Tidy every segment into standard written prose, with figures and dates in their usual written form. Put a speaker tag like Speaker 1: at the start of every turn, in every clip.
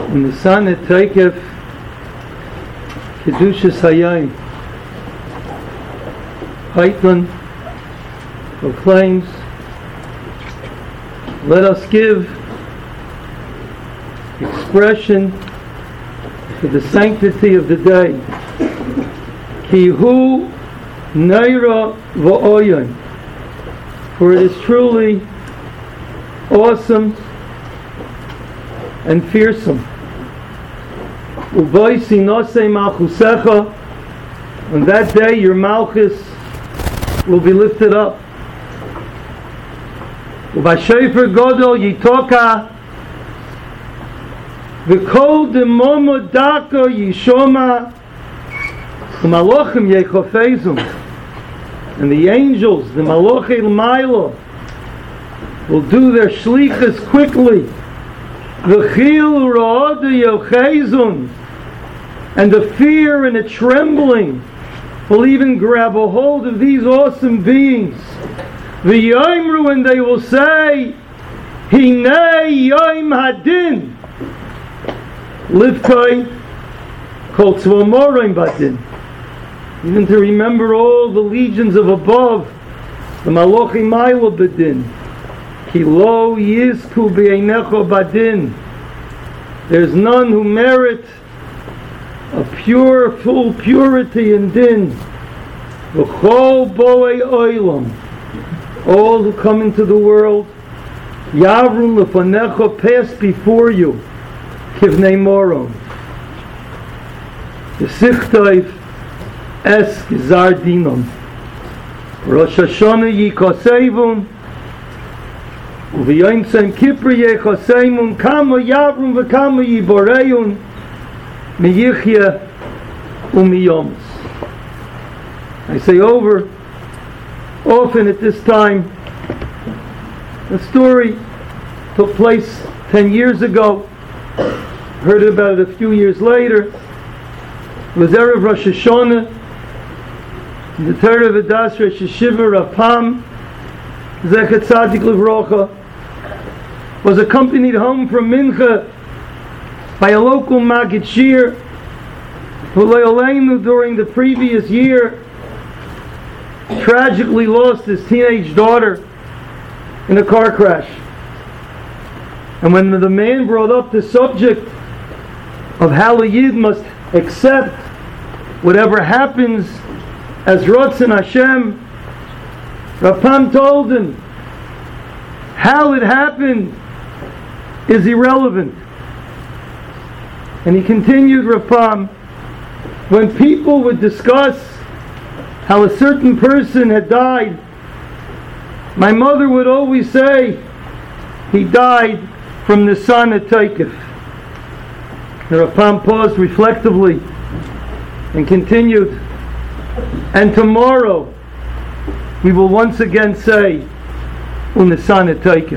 Speaker 1: in the Son at Taikef Kedushas Hayayim. Heitman proclaims, let us give expression to the sanctity of the day. Ki hu neira v'oyon, for it is truly awesome and fearsome. Uvaisi nosei malchusecha, on that day your malchus will be lifted up. Uvashofer godol yitoka, v'kol demomo dako yishoma, u'malochim yechofezum, and the angels, the malochei l'maylo, will do their shlichus quickly. V'chil ra'odu yochezun, and the fear and the trembling will even grab a hold of these awesome beings. V'yoimru, and they will say, Hinei yoim hadin, livkoi kol tzvomorim badin. Even to remember all the legions of above, the malochi mailo badin. Ki lo yizku b'einecho badin. There's none who merit a pure, full purity in din. V'chol boei oilam, all who come into the world, yavrun lefanecha, pass before you, kivnei moron. V'sichtayv es gizar dinom. Rosh Hashanah yikosevun, u'v'yom tzem kippur yechoseimun, kama yavrun v'kama yiboreyun, miyichya u'miyoms. I say over often at this time. The story took place 10 years ago. Heard about it a few years later. It was Erev Rosh Hashanah. The Torah V'das Rosh Hashiva Rav Pam Zechet Tzadik Livrocha was accompanied home from Mincha by a local Maggid Shir who Le'oleinu during the previous year tragically lost his teenage daughter in a car crash. And when the man brought up the subject of how a Yid must accept whatever happens as Ratzon Hashem, Rav Pam told him how it happened is irrelevant. And he continued, Rav Pam, when people would discuss how a certain person had died, my mother would always say, he died from the Son at Taikef. Rav Pam paused reflectively and continued, and tomorrow we will once again say, Unisan at Taikef.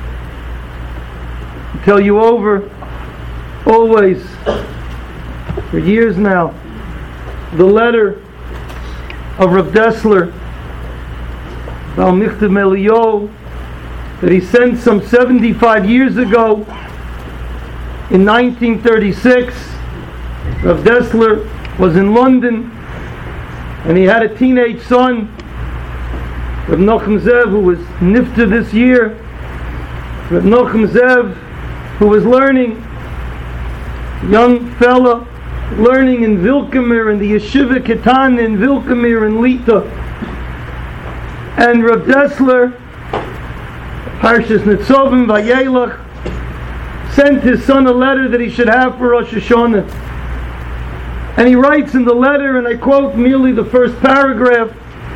Speaker 1: I tell you over, always, for years now, the letter of Rav Dessler, Bal Michtav Melio, that he sent some 75 years ago in 1936. Rav Dessler was in London and he had a teenage son, Rav Nochem Zev, who was nifta this year. Rav Nochem Zev, who was learning, young fella, learning in Vilkamir, in the Yeshiva Ketan in Vilkamir in Lita. And Rav Dessler, Parshas Nitzovim Vayelach, sent his son a letter that he should have for Rosh Hashanah. And he writes in the letter, and I quote merely the first paragraph,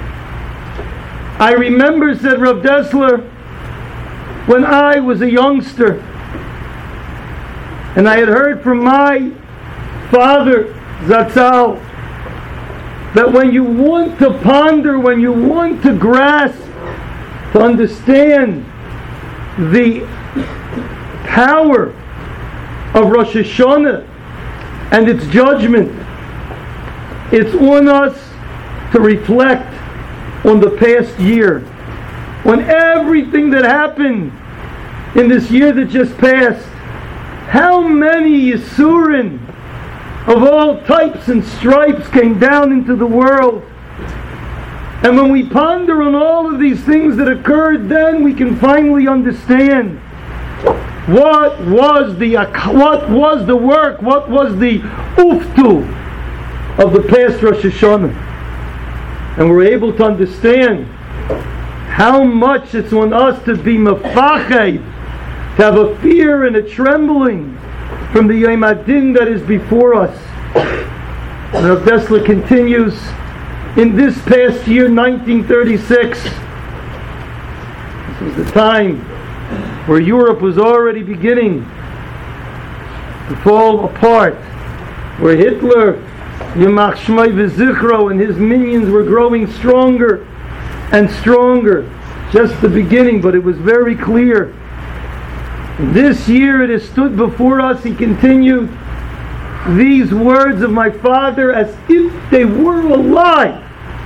Speaker 1: I remember, said Rav Dessler, when I was a youngster, and I had heard from my father, Zatzal, that when you want to ponder, when you want to grasp, to understand the power of Rosh Hashanah and its judgment, it's on us to reflect on the past year, on everything that happened in this year that just passed, How many Yisurin of all types and stripes came down into the world? And when we ponder on all of these things that occurred, then we can finally understand what was the work, what was the uftu of the past Rosh Hashanah. And we're able to understand how much it's on us to be mefached, to have a fear and a trembling from the Yom Adin that is before us. And Rav Dessler continues, in this past year, 1936, this was the time where Europe was already beginning to fall apart, where Hitler, Yamach Shmai V'Zichro, and his minions were growing stronger and stronger. Just the beginning, but it was very clear. This year it has stood before us, he continued, these words of my father as if they were alive.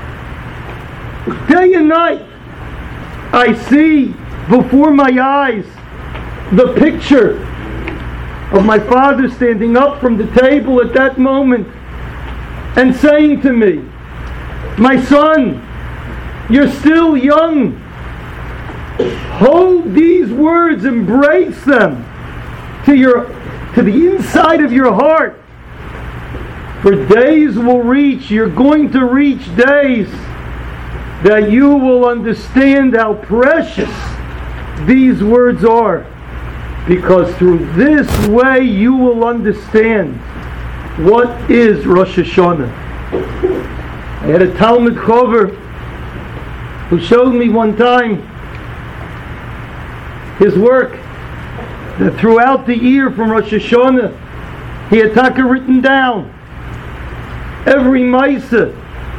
Speaker 1: Day and night I see before my eyes the picture of my father standing up from the table at that moment and saying to me, my son, you're still young. Hold these words, embrace them to the inside of your heart. For days will reach, you're going to reach days that you will understand how precious these words are. Because through this way you will understand what is Rosh Hashanah. I had a Talmud Chover who showed me one time his work, that throughout the year from Rosh Hashanah he had taka written down every Maisa,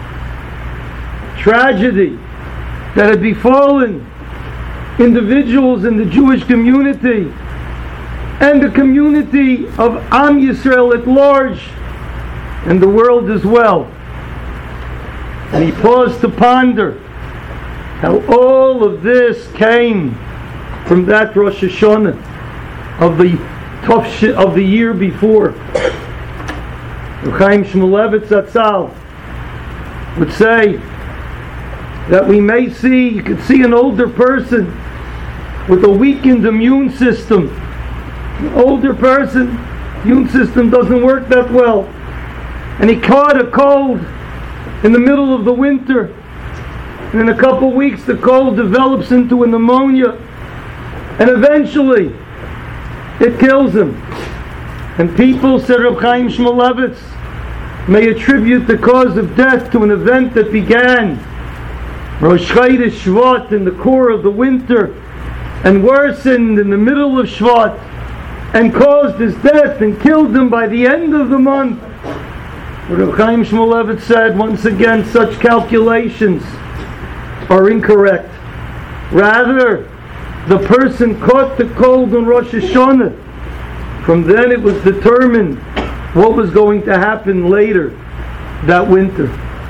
Speaker 1: tragedy that had befallen individuals in the Jewish community and the community of Am Yisrael at large and the world as well. And he paused to ponder how all of this came from that Rosh Hashanah of the year before. Chaim Shmulevitz Zatzal would say that we may see, you could see an older person with a weakened immune system. An older person, immune system doesn't work that well. And he caught a cold in the middle of the winter. And in a couple of weeks the cold develops into a pneumonia. And eventually it kills him. And people, said Reb Chaim Shmulevitz, may attribute the cause of death to an event that began Rosh Chodesh Shvat in the core of the winter and worsened in the middle of Shvat and caused his death and killed him by the end of the month. Reb Chaim Shmulevitz said, once again, such calculations are incorrect. Rather, the person caught the cold on Rosh Hashanah. From then it was determined what was going to happen later that winter.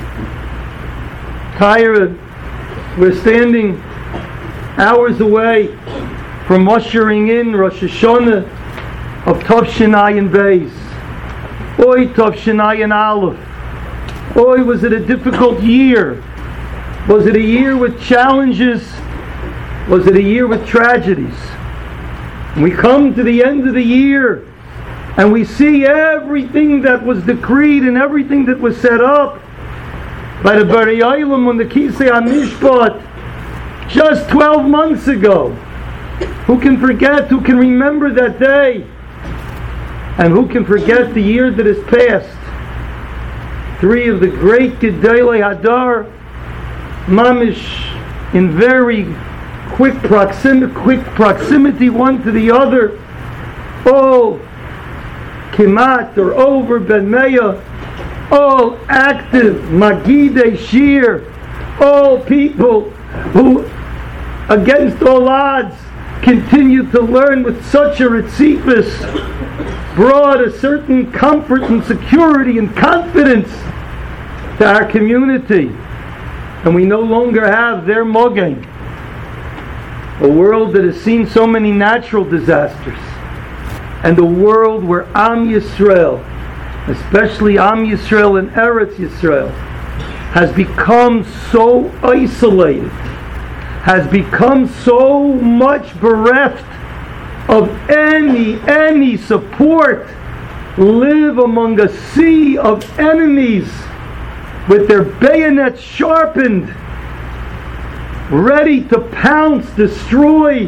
Speaker 1: Tyra, we're standing hours away from ushering in Rosh Hashanah of Tavshin Ayin Beis. Oy, Tavshin Ayin Aleph. Oy, was it a difficult year? Was it a year with challenges? Was it a year with tragedies? We come to the end of the year and we see everything that was decreed and everything that was set up by the Bari Olam on the Kisei HaMishpat just 12 months ago. Who can forget? Who can remember that day? And who can forget the year that has passed? Three of the great Gedolei Hadar, mamish in very quick proximity one to the other. All Kimat or over Ben Meah, all active Magidei Shir, all people who against all odds continue to learn with such a ritzifus, brought a certain comfort and security and confidence to our community. And we no longer have their mogen, a world that has seen so many natural disasters and the world where Am Yisrael, especially Am Yisrael and Eretz Yisrael, has become so isolated, has become so much bereft of any support, live among a sea of enemies with their bayonets sharpened, ready to pounce, destroy,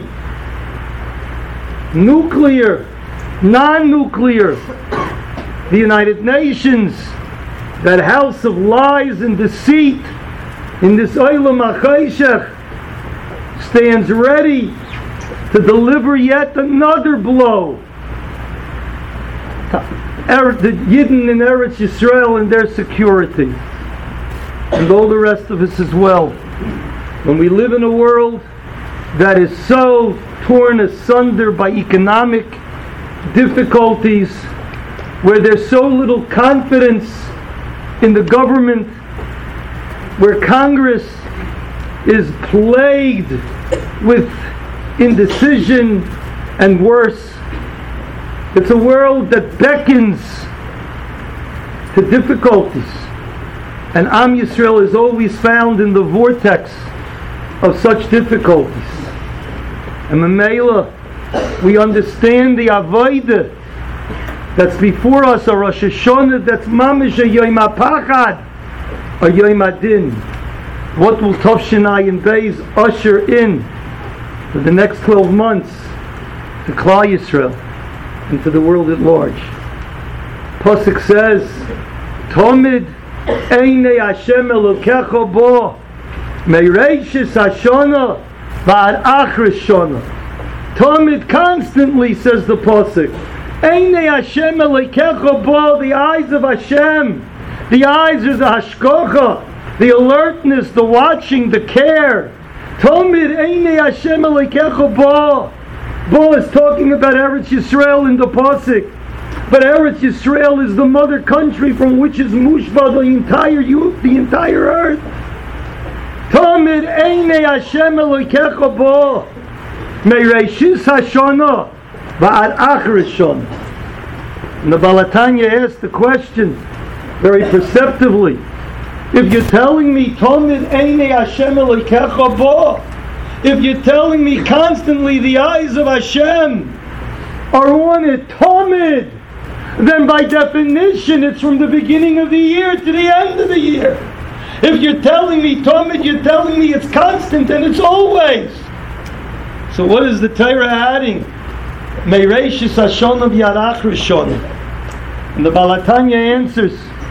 Speaker 1: nuclear, non-nuclear, the United Nations, that house of lies and deceit in this Olam HaChoshech, stands ready to deliver yet another blow. The Yidden in Eretz Yisrael and their security, and all the rest of us as well. When we live in a world that is so torn asunder by economic difficulties, where there's so little confidence in the government, where Congress is plagued with indecision and worse, it's a world that beckons to difficulties, and Am Yisrael is always found in the vortex of such difficulties. And Mamela, we understand the Avodah that's before us, a Rosh Hashanah that's Mamish, a Yom HaPachad, a Yom HaDin. What will Tovshin and Beis usher in for the next 12 months to Klal Yisrael and to the world at large? Pasuk says, Tomid Einei Hashem Elokecha bo Mereishis Hashana Va'ad Achris Shana. Tomid, constantly, says the Pasuk, Einei Hashem Elokecha bo, the eyes of Hashem, the eyes of the Hashkocha, the alertness, the watching, the care. Tomid Einei Hashem Elokecha bo. Bo is talking about Eretz Yisrael in the Pasuk. But Eretz Yisrael is the mother country from which is mushba the entire youth, the entire earth. Tamid Einei Hashem Elokecha bo Mereishis Hashana Va'ad Achris Shana. And the Baal HaTanya asked the question very perceptively. If you're telling me Tamid Einei Hashem Elokecha bo, if you're telling me constantly the eyes of Hashem are on it, Tamid, then by definition it's from the beginning of the year to the end of the year. If you're telling me Tamid, you're telling me it's constant and it's always. So what is the Torah adding? Mereishis Hashana v'Yad Achris Shana. And the Baal HaTanya answers,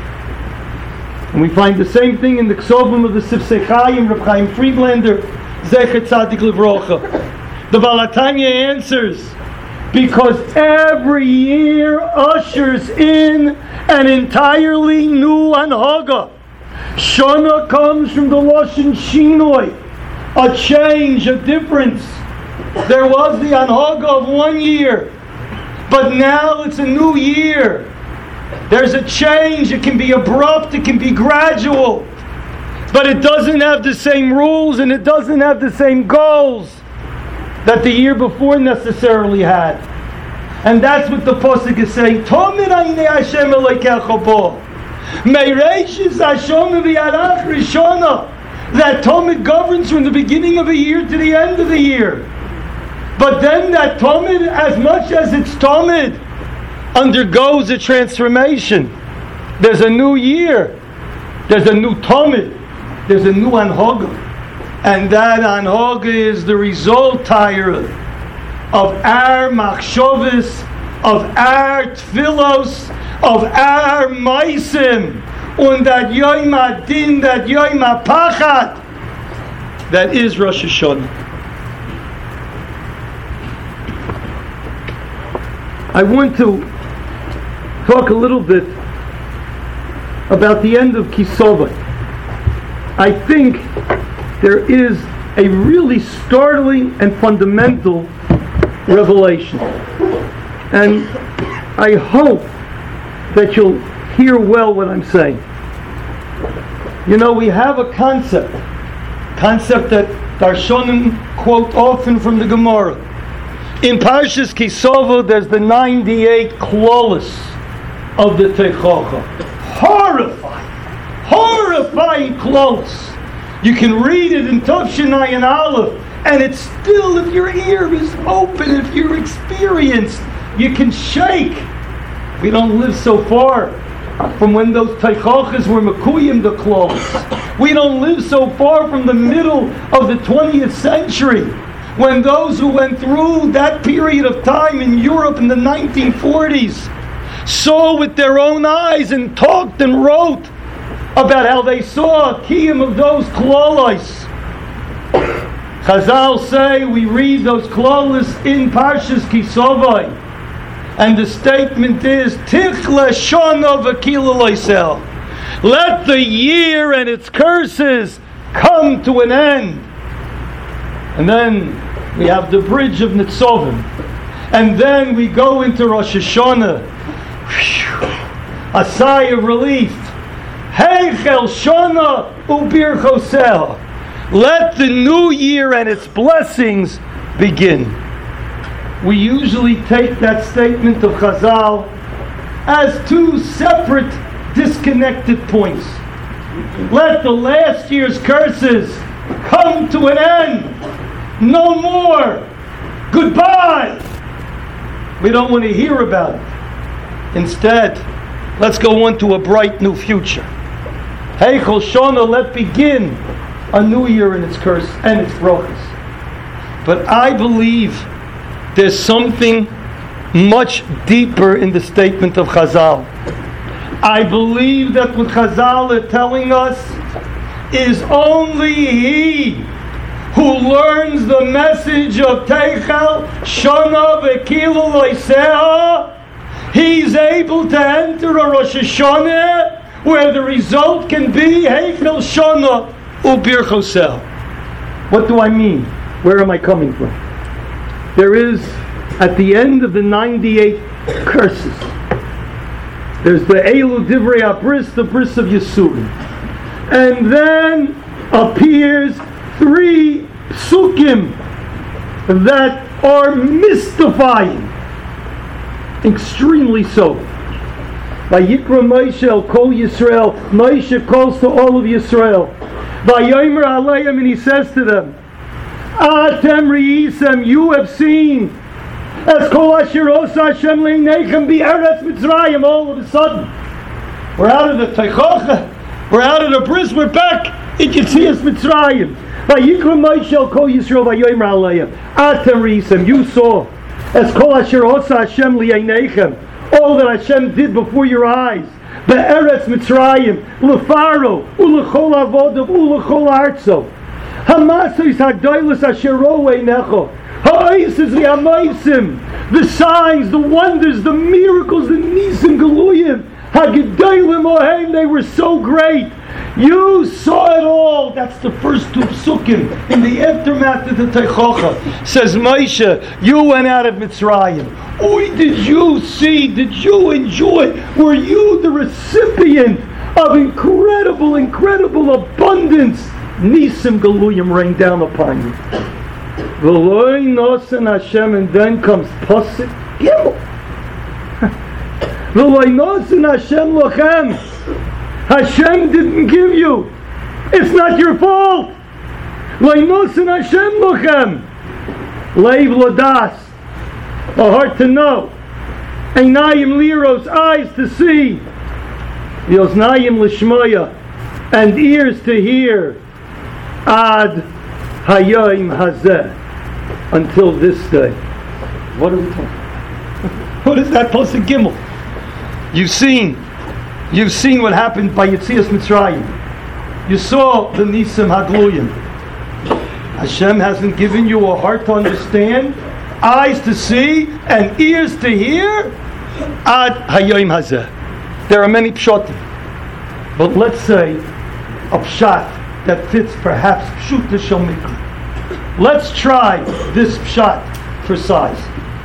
Speaker 1: and we find the same thing in the Ksovim of the Sifsei Chaim, Reb Chaim Friedlander, Zecher Tzadik Livrocha. The Baal HaTanya answers, because every year ushers in an entirely new anhaga. Shana comes from the Lashon Shinoi, a change, a difference. There was the anhaga of 1 year, but now it's a new year. There's a change. It can be abrupt, it can be gradual, but it doesn't have the same rules and it doesn't have the same goals that the year before necessarily had. And that's what the Pasuk is saying. Tomid Einei Hashem Elokecha bo Mereishis Hashana v'Yad Achris Shana. That Tomid governs from the beginning of a year to the end of the year. But then that Tomid, as much as it's Tomid, undergoes a transformation. There's a new year. There's a new Tomid. There's a new Anhaga. And that Anhaga is the result, Tyra, of our machshavos, of our tfilos, of our maisim, on that Yom HaDin, that Yom HaPachad, that is Rosh Hashanah. I want to talk a little bit about the end of Kislev. I think there is a really startling and fundamental revelation. And I hope that you'll hear well what I'm saying. You know, we have a concept that Darshanim quote often from the Gemara. In Parshas Kisova, there's the 98 klolos of the Teichocha. Horrifying klolos. You can read it in Tavshinai and Aleph, and it's still, if your ear is open, if you're experienced, you can shake. We don't live so far from when those Teichochas were Mekuyim the klolos. We don't live so far from the middle of the 20th century, when those who went through that period of time in Europe in the 1940s saw with their own eyes and talked and wrote about how they saw a kiyum of those klolos. Chazal say, we read those klolos in Parshas Kisovai, and the statement is, Tichle shana v'kila loisel. Let the year and its curses come to an end. And then we have the bridge of Nitzovim. And then we go into Rosh Hashanah. A sigh of relief. Heichel Shana Ubir Chosel. Let the new year and its blessings begin. We usually take that statement of Chazal as two separate, disconnected points. Let the last year's curses come to an end. No more. Goodbye. We don't want to hear about it. Instead, let's go on to a bright new future. Heichel Shana, let begin a new year in its curse and its brachas. But I believe there's something much deeper in the statement of Chazal. I believe that what Chazal are telling us is only he who learns the message of Teichel Shana v'Kila Loiseh, he's able to enter a Rosh Hashanah where the result can be Heichel Shana Ubir Chosel. What do I mean? Where am I coming from? There is, at the end of the 98 curses, there's the Eilu Divrei HaBris, the Bris of Yisurim. And then appears 3 psukim that are mystifying. Extremely so. Vayikra Moshe el Kol Yisrael. Moshe calls to all of Yisrael. Vayomer Aleim, and he says to them, Atem Reisem, you have seen, as Kol Asher Osa Hashem Leinechem Be'eretz Mitzrayim. All of a sudden, we're out of the Teichocha, we're out of the Bris, we're back in Yetzias Mitzrayim. Vayikra Moshe el Kol Yisrael Vayomer Aleim. Atem Reisem, you saw, as Kol Asher Osa Hashem Leinechem, all that Hashem did before your eyes. Be'eretz Mitzrayim, Lefaro, Ulechol Avodav, Ulechol Artso. Hamasos Hagdoilus Asher Ro'ei Necho. Ha'oises V'Amaisim. The signs, the wonders, the miracles, the Nisim Galuyim. Hagdoilim Oheim, they were so great. You saw it all. That's the first 2 psukim in the aftermath of the Teichocha. Says Moshe, you went out of Mitzrayim. Oy, did you see? Did you enjoy? Were you the recipient of incredible abundance? Nisim Galuyim rained down upon you. V'loi nosen Hashem, and then comes Pasuk Gimel. V'loi nosen Hashem lochem. Hashem didn't give you. It's not your fault. V'loi nosen Hashem lochem. Leiv ladas, a heart to know. Einayim liros, eyes to see. Yoznayim lishmoya, and ears to hear. Ad hayayim hazeh, until this day. What are we talking about? What is that Pasuk Gimel? You've seen what happened by Yetzias Mitzrayim. You saw the Nisim Hagluyim. Hashem hasn't given you a heart to understand, eyes to see, and ears to hear. Ad hayayim hazeh. There are many pshatim, but let's say a pshat that fits perhaps pshuta shel mikra. Let's try this pshat for size.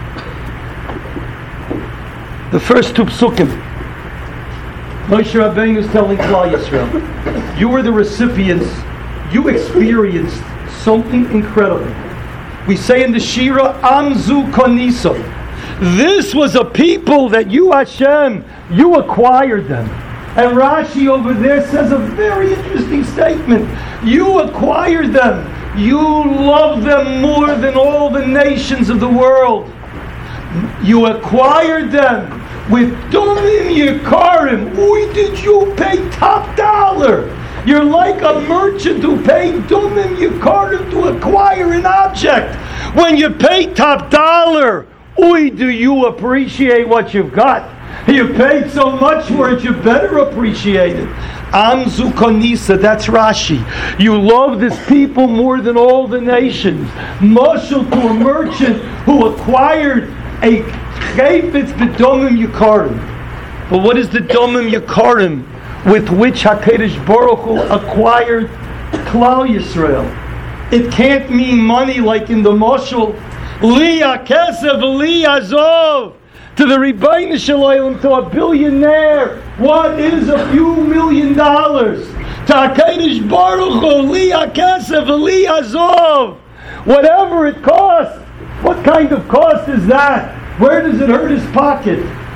Speaker 1: The first 2 psukim. Moshe Rabbeinu is telling Klal Yisrael, you were the recipients, you experienced something incredible. We say in the Shira, Amzu Koniso. This was a people that you, Hashem, you acquired them. And Rashi over there says a very interesting statement. You acquired them. You love them more than all the nations of the world. You acquired them with Dumim Yekarim. Why did you pay top dollar? You're like a merchant who paid Dumim Yekarim to acquire an object. When you pay top dollar, do you appreciate what you've got? You paid so much for it, you better appreciate it. Amzu Konisa, that's Rashi. You love this people more than all the nations. Mashal to a merchant who acquired a chayfetz b'domim yikarim. But what is the domim yikarim with which HaKadosh Baruch Hu acquired Klal Yisrael? It can't mean money like in the mashal. Li HaKesef, Li Azov. To the Rebbeinu Shalom, to a billionaire, what is a few $1 million? To HaKadosh Baruch Hu, Li HaKesef, Li Azov. Whatever it costs. What kind of cost is that? Where does it hurt his pocket?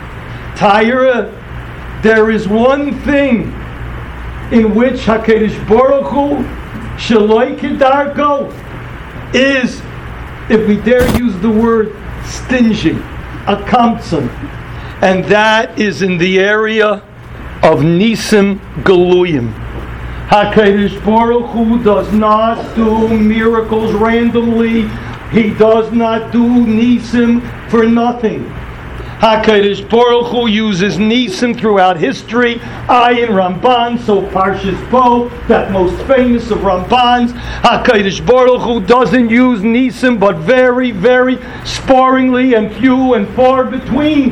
Speaker 1: Tyra, there is one thing in which HaKadosh Baruch Hu, Shaloi Kedarko, is, if we dare use the word, stingy. A kamtzon, and that is in the area of Nisim Galuyim. HaKadosh Baruch Hu does not do miracles randomly. He does not do Nisim for nothing. HaKadosh Baruch Hu uses Nisim throughout history. Ayin Ramban, so Parshas Bo, that most famous of Rambans. HaKadosh Baruch Hu doesn't use Nisim, but very, very sparingly and few and far between.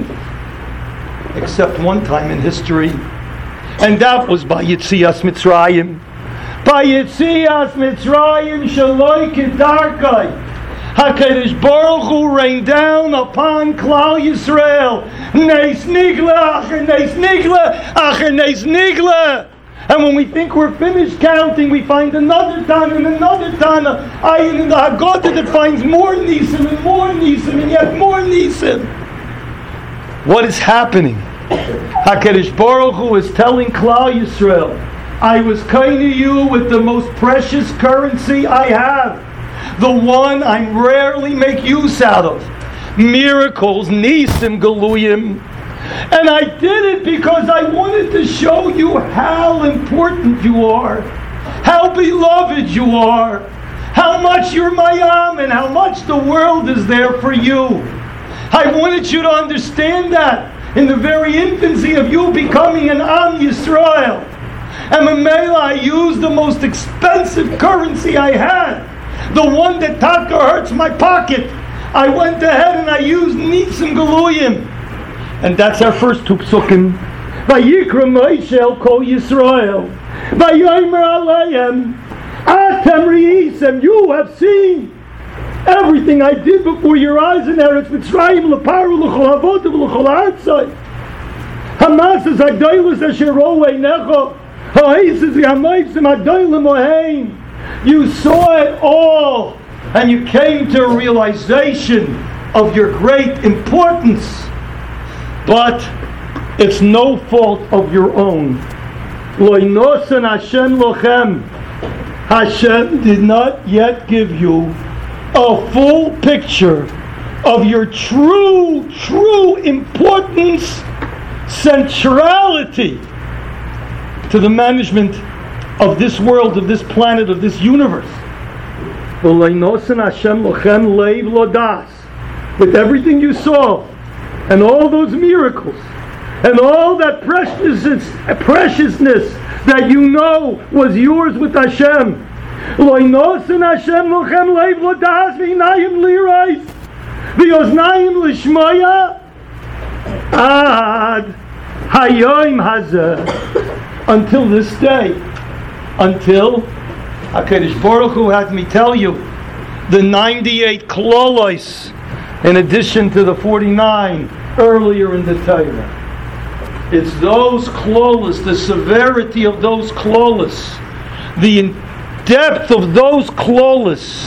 Speaker 1: Except one time in history. And that was by Yitzias Mitzrayim. By Yitzias Mitzrayim, Shaloi Kedarkai. HaKadosh Baruch Hu rained down upon Klal Yisrael. Neis Nigla, Acher Neis Nigla, Acher Neis Nigla. And when we think we're finished counting, we find another Tana and another Tana. Ayin in the Haggadah that finds more Nisim and more Nisim and yet more Nisim. What is happening? HaKadosh Baruch Hu is telling Klal Yisrael, I was kind to you with the most precious currency I have. The one I rarely make use out of. Miracles, Nisim Galuyim. And I did it because I wanted to show you how important you are. How beloved you are. How much you're my Am and how much the world is there for you. I wanted you to understand that in the very infancy of you becoming an Am Yisrael. And Mamela, I used the most expensive currency I had. The one that taka hurts my pocket. I went ahead and I used Nisim Galuyim. And that's our first two psukim. Vayikra Moshe el Kol Yisrael. Vayomer Aleim. Atem Reisem. You have seen everything I did before your eyes in Eretz Mitzrayim. L'paru l'chol avodah v'l'chol ha'atzai. Hamasas ha'gdoilus asher ro'ei necho. Ha'esis v'hamaysim ha'gdoilim oheim. You saw it all, and you came to a realization of your great importance. But it's no fault of your own. Lo nosen Hashem lochem. Hashem did not yet give you a full picture of your true importance, centrality to the management of this world, of this planet, of this universe. With everything you saw, and all those miracles, and all that preciousness that you know was yours with Hashem. Until this day. Until HaKadosh Baruch Hu had me tell you the 98 klolos in addition to the 49 earlier in the Torah. It's those klolos, the severity of those klolos, the depth of those klolos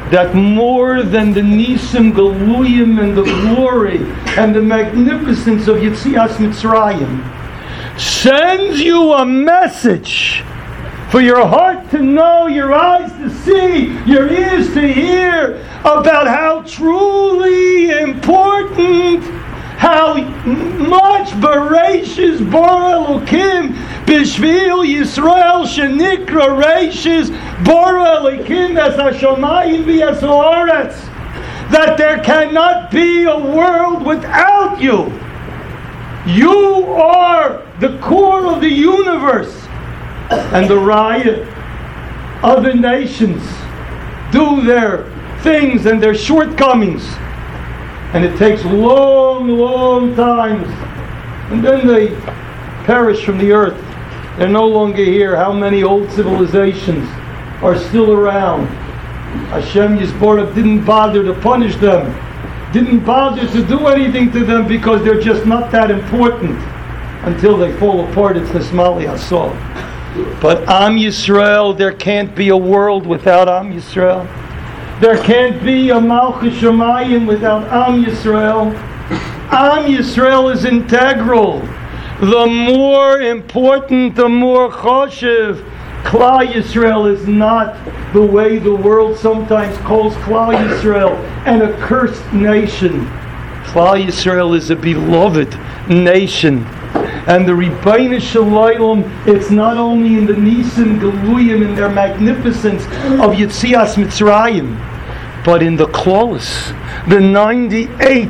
Speaker 1: that more than the Nisim Galuyim and the glory and the magnificence of Yetzias Mitzrayim sends you a message for your heart to know, your eyes to see, your ears to hear about how truly important, how much Bereishis Bara Elokim B'Shvil Yisrael Shenikra Reishis Bara Elokim Es HaShamayim V'es Haaretz, that there cannot be a world without you. You are the core of the universe, and the Raya, other nations do their things and their shortcomings, and it takes long times, and then they perish from the earth. They're no longer here. How many old civilizations are still around? Hashem Yisborach didn't bother to punish them, didn't bother to do anything to them, because they're just not that important until they fall apart. It's Nismali Asol. But Am Yisrael, there can't be a world without Am Yisrael. There can't be a Malchus Shemayim without Am Yisrael. Am Yisrael is integral. The more important, the more choshev. Klal Yisrael is not the way the world sometimes calls Klal Yisrael, an accursed nation. Klal Yisrael is a beloved nation. And the Ribbono Shel Olam, it's not only in the Nisim Galuyim, in their magnificence of Yetzias Mitzrayim, but in the Klolos, the 98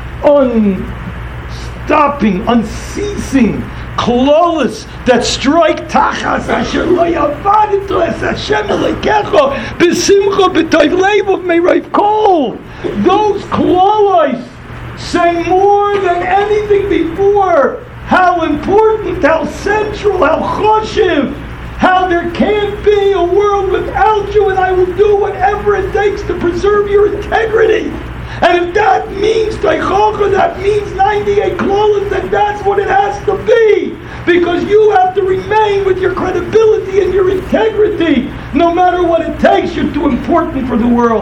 Speaker 1: unstopping, unceasing Klolos that strike Tachas Asher Lo Yavadito Es Hashem Elokecho B'Simcha B'Tov Levav Me'Rav Kol. Those Klolos say more than anything before how important, how central, how choshev, how there can't be a world without you, and I will do whatever it takes to preserve your integrity. And if that means Teichacha, that means 98 Klolos, then that's what it has to be. Because you have to remain with your credibility and your integrity. No matter what it takes, you're too important for the world.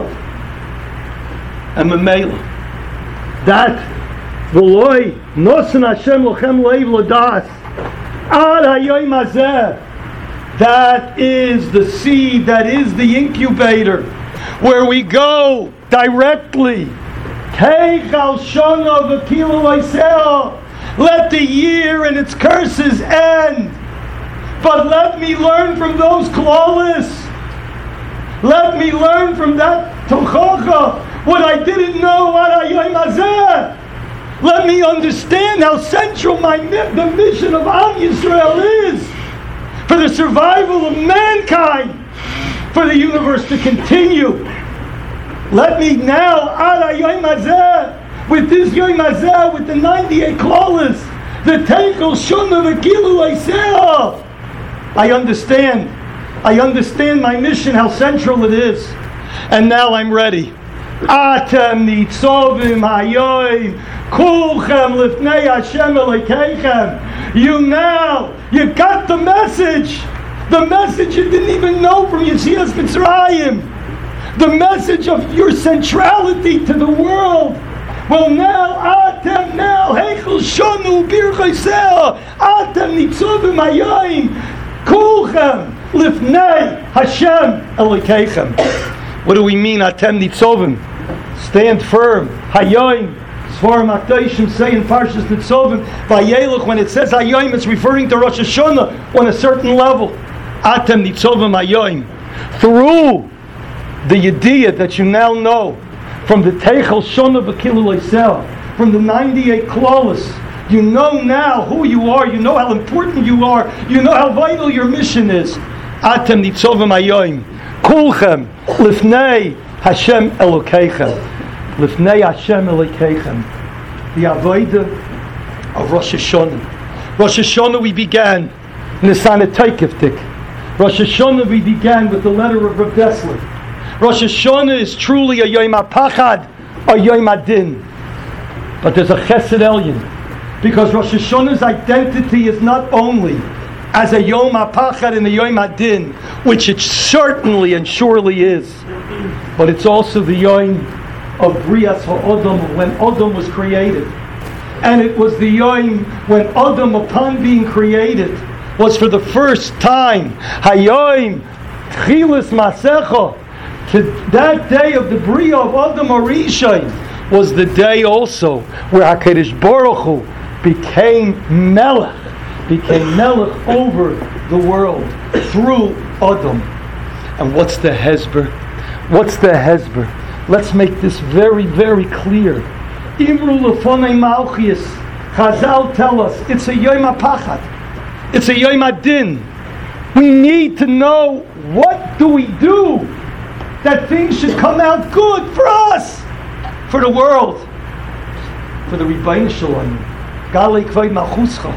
Speaker 1: And Mamela, that V'loi nosen Hashem lochem leiv lodas ad hayoim hazeh. That is the seed, that is the incubator, where we go directly. Teich al shana v'kilu loiseo. Let the year and its curses end. But let me learn from those Klolos. Let me learn from that Tochacha what I didn't know ad hayoim hazeh. Let me understand how central the mission of Am Yisrael is for the survival of mankind, for the universe to continue. Let me now, Ad HaYom Hazeh, with this Yom Hazeh, with the 98 Klolos, the Teichel Shana V'Kilu Loiseo. I understand my mission, how central it is. And now I'm ready. Atem nitzovim hayoim kulchem lifnei Hashem Elokeichem. You got the message. The message you didn't even know from Yetzias Mitzrayim. The message of your centrality to the world. Well, now heichel shonu birchaiseo atem nitzovim hayoim kulchem lifnei Hashem Elokeichem. What do we mean, Atem Nitzovim? Stand firm. Hayoim. Sforim HaKadoshim say in Parshas Nitzovim, Vayelech, when it says Hayoim, it's referring to Rosh Hashanah on a certain level. Atem Nitzovim Hayoim. Through the Yediyah that you now know, from the Teichel Shana V'Kilu Loiseo, from the 98 Klolos, you know now who you are, you know how important you are, you know how vital your mission is. Atem Nitzovim Hayoim. Kulchem lifnei Hashem Elokeichem. Lifnei Hashem Elokeichem. The Avodah of Rosh Hashanah. Rosh Hashanah we began Nisan Teikevtik. Rosh Hashanah we began with the letter of Rav Dessler. Rosh Hashanah is truly a Yom HaPachad, a Yom HaDin. But there's a Chesed Elyon. Because Rosh Hashanah's identity is not only as a Yom HaPachad and a Yom HaDin, which it certainly and surely is. but it's also the Yom of Brias HaAdam, when Adam was created. And it was the Yom when Adam, upon being created, was for the first time, Hayom Tchilas Masecha, that day of the Bria of Adam Arishain, was the day also where HaKadosh Baruch Hu became Melech over the world through Adam. And what's the Hezber? Let's make this very, very clear. Imru lefonei malchias. Chazal tell us it's a Yom HaPachad. It's a Yom HaDin. We need to know, what do we do that things should come out good for us, for the world, for the Rebbeinu Shalom. Galei Kvod Malchuscha.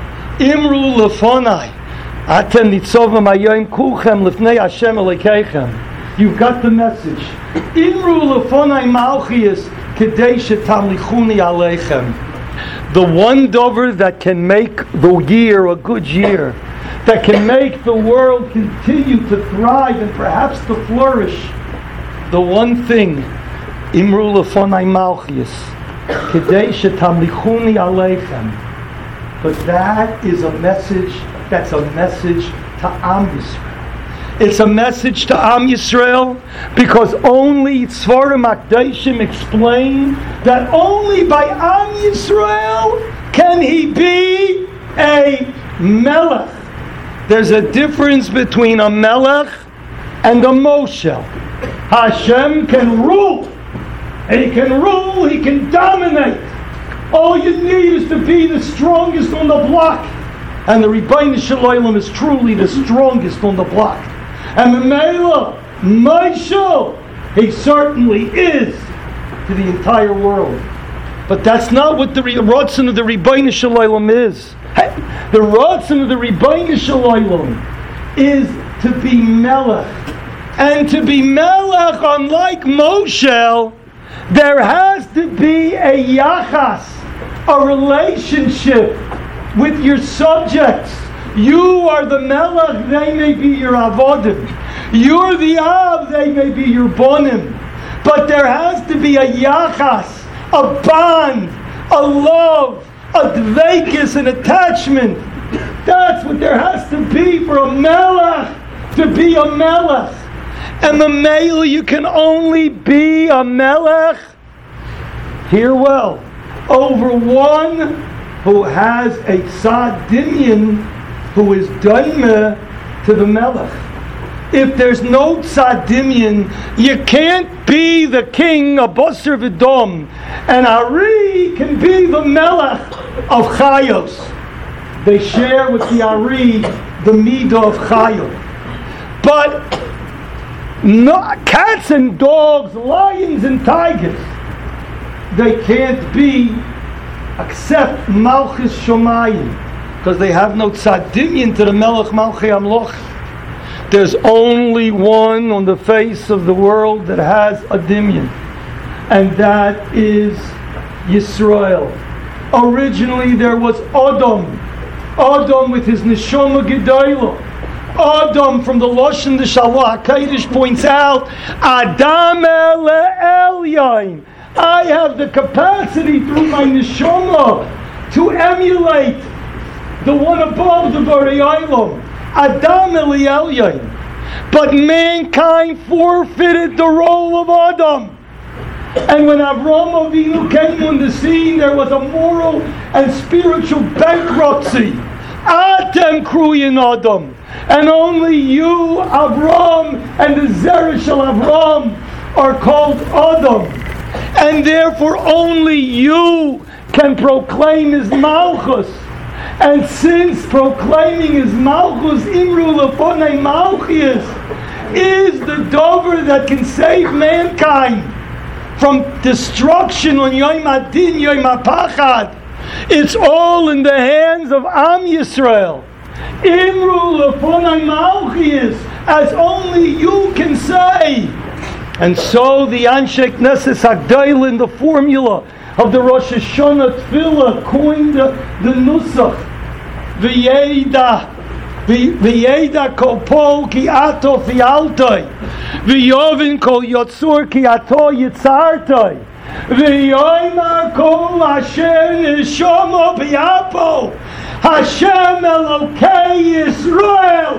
Speaker 1: Imru lefonei. Atem nitzovim hayom kulchem lifnei Hashem Elokeichem. You've got the message. Imru lefonei malchias kedei shetamlichuni aleichem. The one dover that can make the year a good year, that can make the world continue to thrive and perhaps to flourish. The one thing, Imru lefonei malchias kedei shetamlichuni aleichem. But that is a message. That's a message to Am Yisrael. It's a message to Am Yisrael because only Tzvarim Akdashim explain that only by Am Yisrael can he be a Melech. There's a difference between a Melech and a Moshel. Hashem can rule. And he can rule, he can dominate. All you need is to be the strongest on the block. And the Rebbeinu Shalom is truly the strongest on the block. And Memela, Moshel, he certainly is to the entire world. But that's not what the Ratzon of the Rebbeinu Shalom is. The Ratzon of the Rebbeinu Shalom is to be Melech. And to be Melech, unlike Moshel, there has to be a Yachas, a relationship with your subjects. You are the Melech, they may be your Avodim. You're the Av, they may be your Bonim. But there has to be a Yachas, a bond, a love, a Dveikis, an attachment. That's what there has to be for a Melech to be a Melech. And the Mele, you can only be a Melech, hear well, over one who has a Tzad Dinyan, who is Daimeh to the Melech. If there's no Tzad Dinyan, you can't be the king of Basar V'Dom, and Ari can be the Melech of Chayos. They share with the Ari the Midah of Chayos. But no, cats and dogs, lions and tigers, they can't be except Malchus Shomayim, because they have no tzadimyin to the Melech Malchei Amloch. There's only one on the face of the world that has a dimyan, and that is Yisrael. Originally there was Adam with his neshama gedayla. Adam, from the Lashon the Shalach HaKadosh points out, Adam Elyon. I have the capacity through my neshama to emulate the one above, the Borei Olam. Adam Elyon. But mankind forfeited the role of Adam. And when Avraham Avinu came on the scene, there was a moral and spiritual bankruptcy. Atem Kruyin Adam. And only you, Avraham, and the Zerah Shel Avraham are called Adam. And therefore only you can proclaim his Malchus. And since proclaiming his Malchus, Imru Lefonei Malchias, is the dover that can save mankind from destruction on Yom HaDin, Yom HaPachad, it's all in the hands of Am Yisrael. Imru Lefonei Malchias, as only you can say. And so the Anshe Knesset Hagdayla, in the formula of the Rosh Hashanah Tefillah, coined the Nusach, V'yeda V'yeda kol pol ki ato fialtoi. V'yovin kol yotzur ki ato yitzartoi. V'yoymar kol asher nishomo b'yapo. Hashem Elokei Yisrael.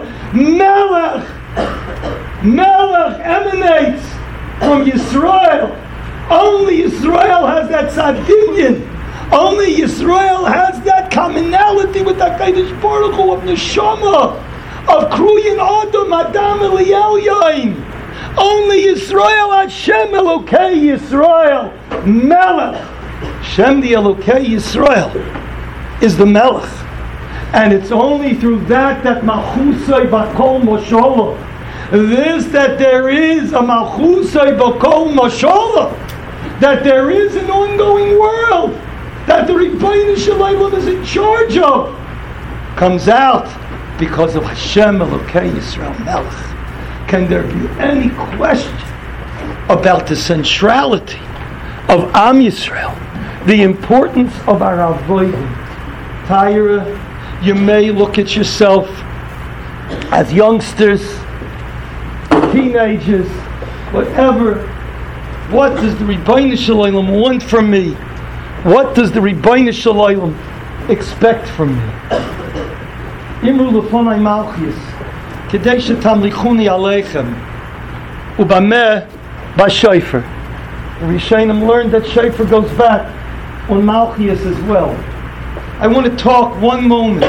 Speaker 1: Melech emanates from Yisrael. Only Yisrael has that tzaddikin. Only Yisrael has that commonality with that Kodesh Baruch Hu of Neshama, of Kruyin Adam Adam Eliel Yain. Only Yisrael, Hashem Elokei Yisrael, Melech. Hashem the Elokei Yisrael is the Melech. And it's only through that Malchusay Bakol Mosholah. This that there is a Malchusay Bakol Mosholah. That there is an ongoing world that the Rebbeinu Shalom is in charge of, comes out because of Hashem Elokei Yisrael Melech. Can there be any question about the centrality of Am Yisrael, the importance of our avodah? Tyra, you may look at yourself as youngsters, teenagers, whatever. What does the Rebbeinu Shalom want from me? What does the Rebbeinu Shalom expect from me? Imru lefonai malchus, kedei shetamlichuni aleichem, ubameh b'shofar. The Rishonim learned that shofar goes back on malchus as well. I want to talk one moment.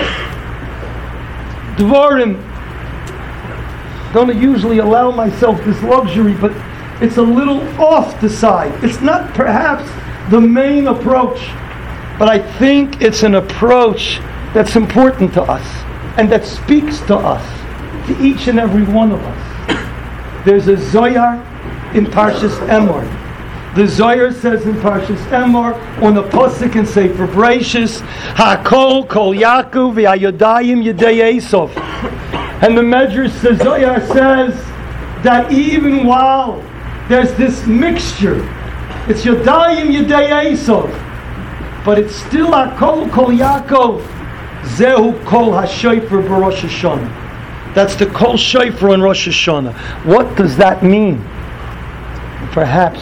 Speaker 1: Dvarim, don't usually allow myself this luxury, but it's a little off the side. It's not perhaps the main approach, but I think it's an approach that's important to us and that speaks to us, to each and every one of us. There's a Zohar in Parshas Emor. The Zohar says in Parshas Emor, on the pasuk in Sefer Bereishis, Hakol kol Yaakov v'ayodayim yedei Esav. And the Medrash, the Zohar says that even while there's this mixture, it's Yodayim Yedei Esav, but it's still Hakol Kol Yaakov, Zehu Kol HaShofar B'Rosh Hashanah. That's the Kol Shofar on Rosh Hashanah. What does that mean? Perhaps,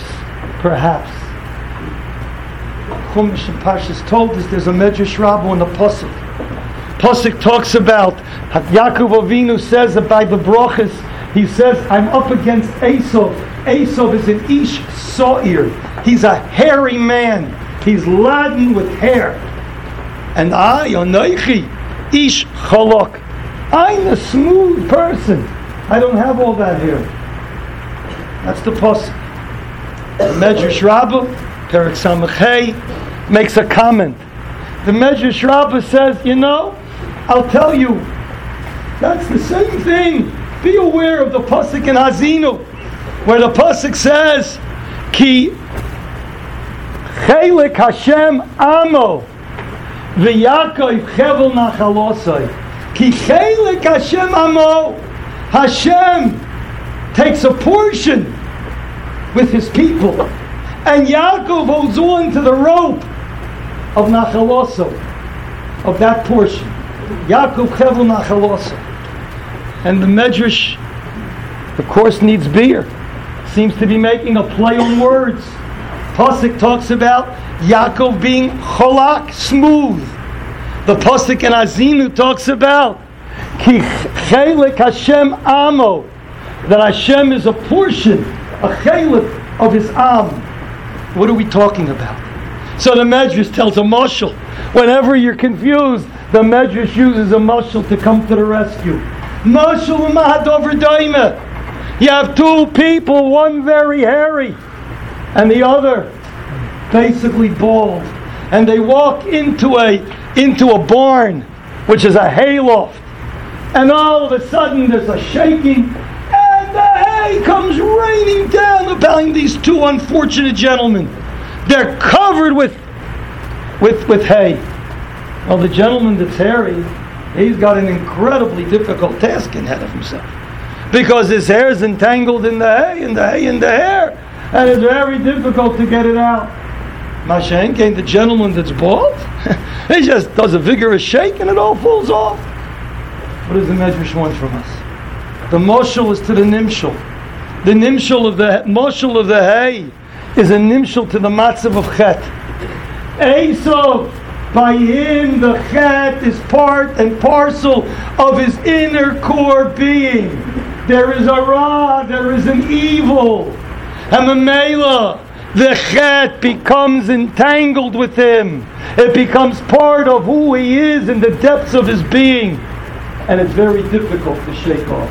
Speaker 1: Chumash and Parshas told us there's a Medrash Rabbah on the Pasuk. Pasuk talks about, Yaakov Avinu says about the brachas, he says, I'm up against Esav. Esav is an Ish Sa'ir. He's a hairy man. He's laden with hair. And I, Yonoichi, Ish Chalok. I'm a smooth person. I don't have all that hair. That's the pasuk. The Medrash Rabbah, Perek Samachei, makes a comment. The Medrash Rabbah says, I'll tell you, that's the same thing. Be aware of the pasuk in Hazinu, where the pasuk says, Ki chelik Hashem amo v'Yaakov chevel nachalosai. Ki chelik Hashem amo. Hashem takes a portion with his people, and Yaakov holds on to the rope of nachalosai, of that portion. Yaakov chevel nachalosai. And the Medrash, of course, needs beer. Seems to be making a play on words. Pasuk talks about Yaakov being cholak, smooth. The pasuk in Azinu talks about Ki chelik Hashem amo, that Hashem is a portion, a chelik of his am. What are we talking about? So the Medrash tells a mashal. Whenever you're confused, the Medrash uses a mashal to come to the rescue. Mashal u'mahadover daima. You have two people, one very hairy, and the other basically bald. And they walk into a barn, which is a hayloft. And all of a sudden there's a shaking, and the hay comes raining down upon these two unfortunate gentlemen. They're covered with hay. Well, the gentleman that's hairy, he's got an incredibly difficult task ahead of himself, because his hair is entangled in the hay, and the hay in the hair, and it's very difficult to get it out. Mashen came the gentleman that's bald. He just does a vigorous shake and it all falls off. What does the Medrash want from us? The moshel is to the nimshel. The nimshel of the moshel of the hay is a nimshel to the matzav of chet. Esau, by him the chet is part and parcel of his inner core being. There is a ra, there is an evil. And Mamela, the chet becomes entangled with him. It becomes part of who he is in the depths of his being. And it's very difficult to shake off.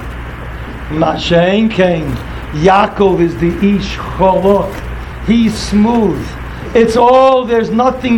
Speaker 1: Mashain came. Yaakov is the ish cholot. He's smooth. It's all, there's nothing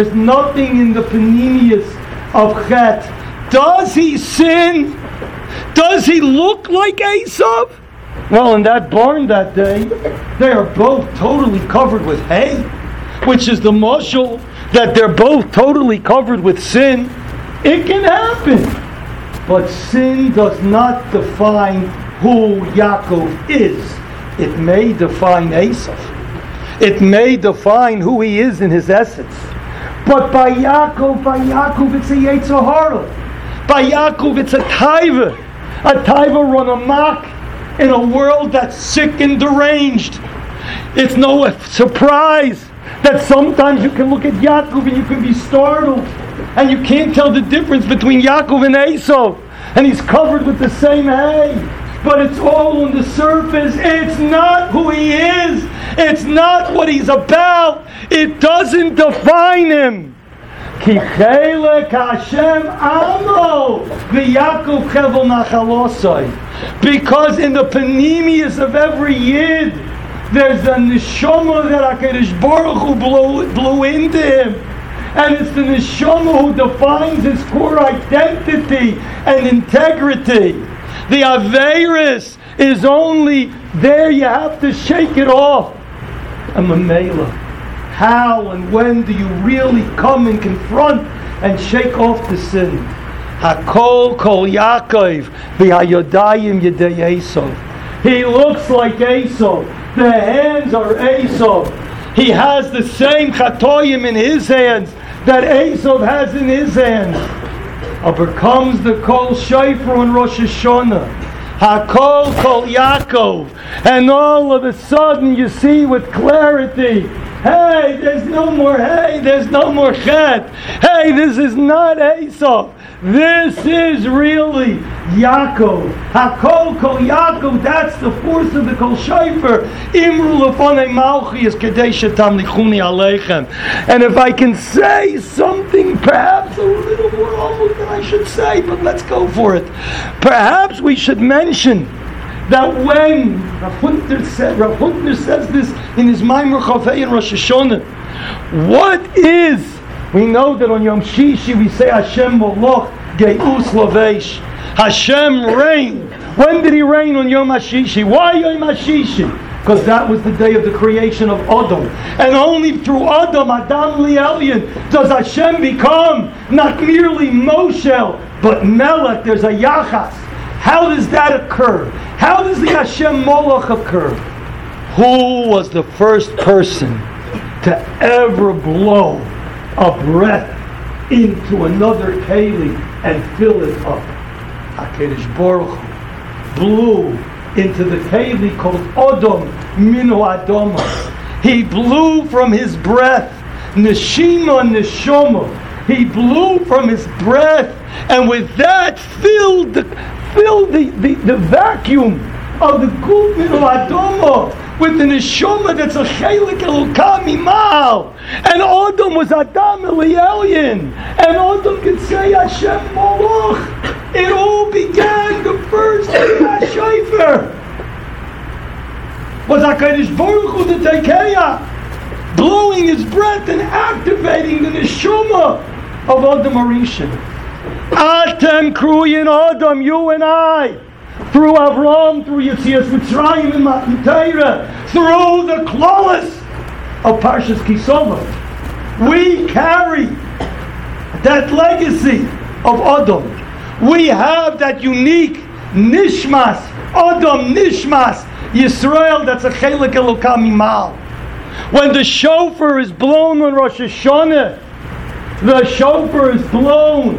Speaker 1: in the panemius of chet. Does he sin? Does he look like Esav? Well, in that barn that day, they are both totally covered with hay, which is the mashal that they're both totally covered with sin. It can happen. But sin does not define who Yaakov is. It may define Esav. It may define who he is in his essence. But by Yaakov it's a Yetzer Hara. By Yaakov it's a taiva. A taiva run amok in a world that's sick and deranged. It's no surprise that sometimes you can look at Yaakov and you can be startled and you can't tell the difference between Yaakov and Esau, and he's covered with the same hay, but it's all on the surface. It's not who he is. It's not what he's about. It doesn't define him. Ki chelek Hashem amo v'Yaakov chevel nachalosai. Because in the panemius of every yid, there's a neshama that HaKadosh Baruch Hu blew into him. And it's the neshama who defines his core identity and integrity. The Averis is only there, you have to shake it off. And Mamela, how and when do you really come and confront and shake off the sin? Hakol kol Yaakov v'hayodayim yedei Esau. He looks like Esau. The hands are Esau. He has the same chatoyim in his hands that Esau has in his hands. But comes the kol shofar on Rosh Hashanah. Hakol kol Yaakov. And all of a sudden you see with clarity, hey, there's no more hay, there's no more chet. Hey, this is not Esau. This is really Yaakov. Hakol kol Yaakov, that's the force of the kol shofar. Imru lefanei malchi es kedei shetamlichuni aleichem. And if I can say something perhaps a little more humble than I should say, but let's go for it. Perhaps we should mention that when Rav Huntner says this in his Maimer Chavei in Rosh Hashanah, what is, we know that on Yom Shishi we say Hashem Moloch Geus Lavesh. Hashem reigned. When did he reign on Yom HaShishi? Why Yom HaShishi? Because that was the day of the creation of Adam. And only through Adam Li'elyon, does Hashem become not merely Moshe, but Melech. There's a Yachas. How does that occur? How does the Hashem Moloch occur? Who was the first person to ever blow a breath into another keli and fill it up? HaKadosh Baruch Hu blew into the keli called Adam Minu Adama. He blew from his breath, Neshima Neshama. He blew from his breath, and with that filled the vacuum of the Guf Minu Adama with the neshama that's a chelik elokah mimal. And Adam was Adam Li'elyon. And Adam could say Hashem Moloch. It all began, the first shofar was HaKadosh Baruch Hu the Tekeya, blowing his breath and activating the neshama of Adam Arishan. Atem Kruyin Adam, you and I, through Avram, through Yetzias Mitzrayim and Matan Torah, through the Klolos of Parshas Kisova, we carry that legacy of Adam. We have that unique Nishmas, Adam Nishmas, Yisrael, that's a Chelik Elokah Mimal. When the shofar is blown on Rosh Hashanah, the shofar is blown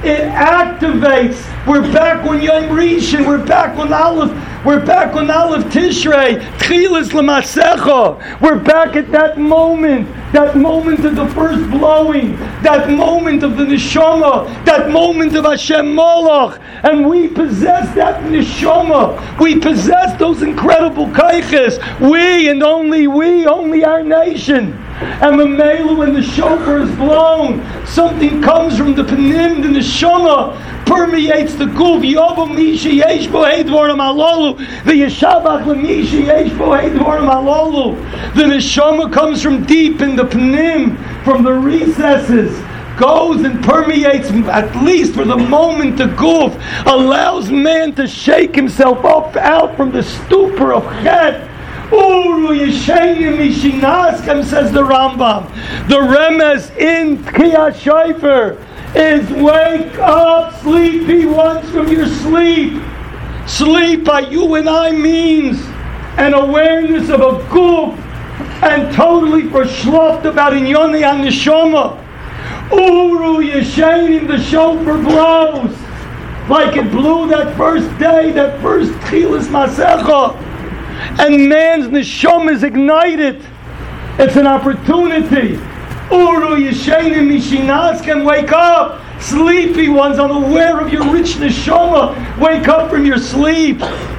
Speaker 1: It activates. We're back on Yom Rishon. We're back on Aleph. We're back on Aleph Tishrei. Tchilas L'Masecha. We're back at that moment of the first blowing, that moment of the Neshama, that moment of Hashem Molech, and we possess that Neshama. We possess those incredible kaiches. We and only we, only our nation. And the Melu, when the shofar is blown, something comes from the Panim, the Neshama, permeates the Guf. Yovam Mishi Yesh Bo Hei Dvorim Halolu. The Yeshavach L'Mishi Yesh Bo Hei Dvorim Halolu. The Neshama comes from deep in the Panim, from the recesses, goes and permeates, at least for the moment, the Guf, allows man to shake himself up out from the stupor of Chet. Uru Yeshayim Mishinaskem, says the Rambam. The Remez in Tkiyat Shofar is wake up, sleepy ones, from your sleep. Sleep by you and I means an awareness of a guf and totally verschlopped about Inyoni and Neshama. Uru Yeshayim, the shofar blows like it blew that first day, that first Tchilas Masecha. And man's neshama is ignited. It's an opportunity. Uru Yeshayim Mishinaskem, wake up. Sleepy ones, unaware of your rich neshama, wake up from your sleep.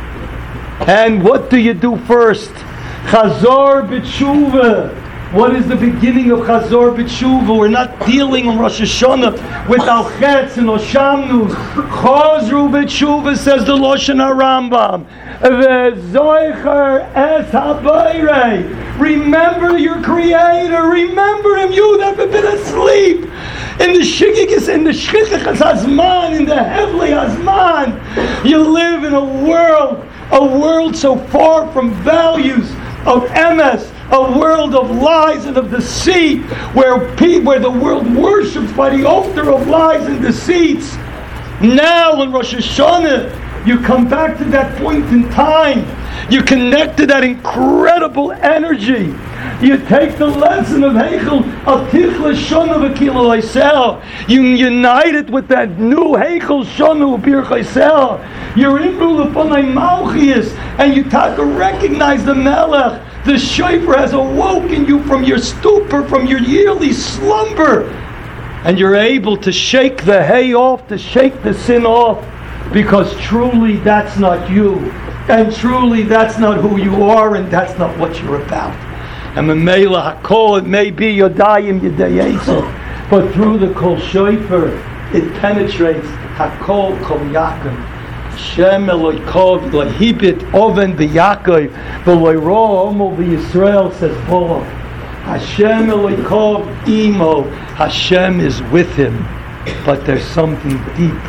Speaker 1: And what do you do first? Chazor b'tshuva. What is the beginning of Chazor b'tshuva? We're not dealing on Rosh Hashanah with Al-Chetz and Oshamnus. Chazru b'tshuva, says the Loshen HaRambam. V'zoicher es habayre. Remember your Creator. Remember Him. You that have been asleep in the shikikis, in the shchichas hazman, in the heavenly hazman. You live in a world so far from values of emes, a world of lies and of deceit, where the world worships by the altar of lies and deceits. Now in Rosh Hashanah, you come back to that point in time. You connect to that incredible energy. You take the lesson of Heichel, of Tichla Shona V'Kilo Eisel. You unite it with that new Heichel Shona V'Bir Chaisel. You're in Rulapanai Malchias, and you recognize the Melech. The shofar has awoken you from your stupor, from your yearly slumber. And you're able to shake the hay off, to shake the sin off. Because truly that's not you, and truly that's not who you are, and that's not what you're about. And Memela Hakol, it may be Yodayim Yedayetzel, but through the Kol Shofar, it penetrates Hakol Kol Yaakov. Hashem Eloi Kov Lahibit Oven B'Yaakov V'Loi Ro Omo B'Yisrael, says Paul. Hashem Eloi Kov Imo. Hashem is with him, but there's something deeper.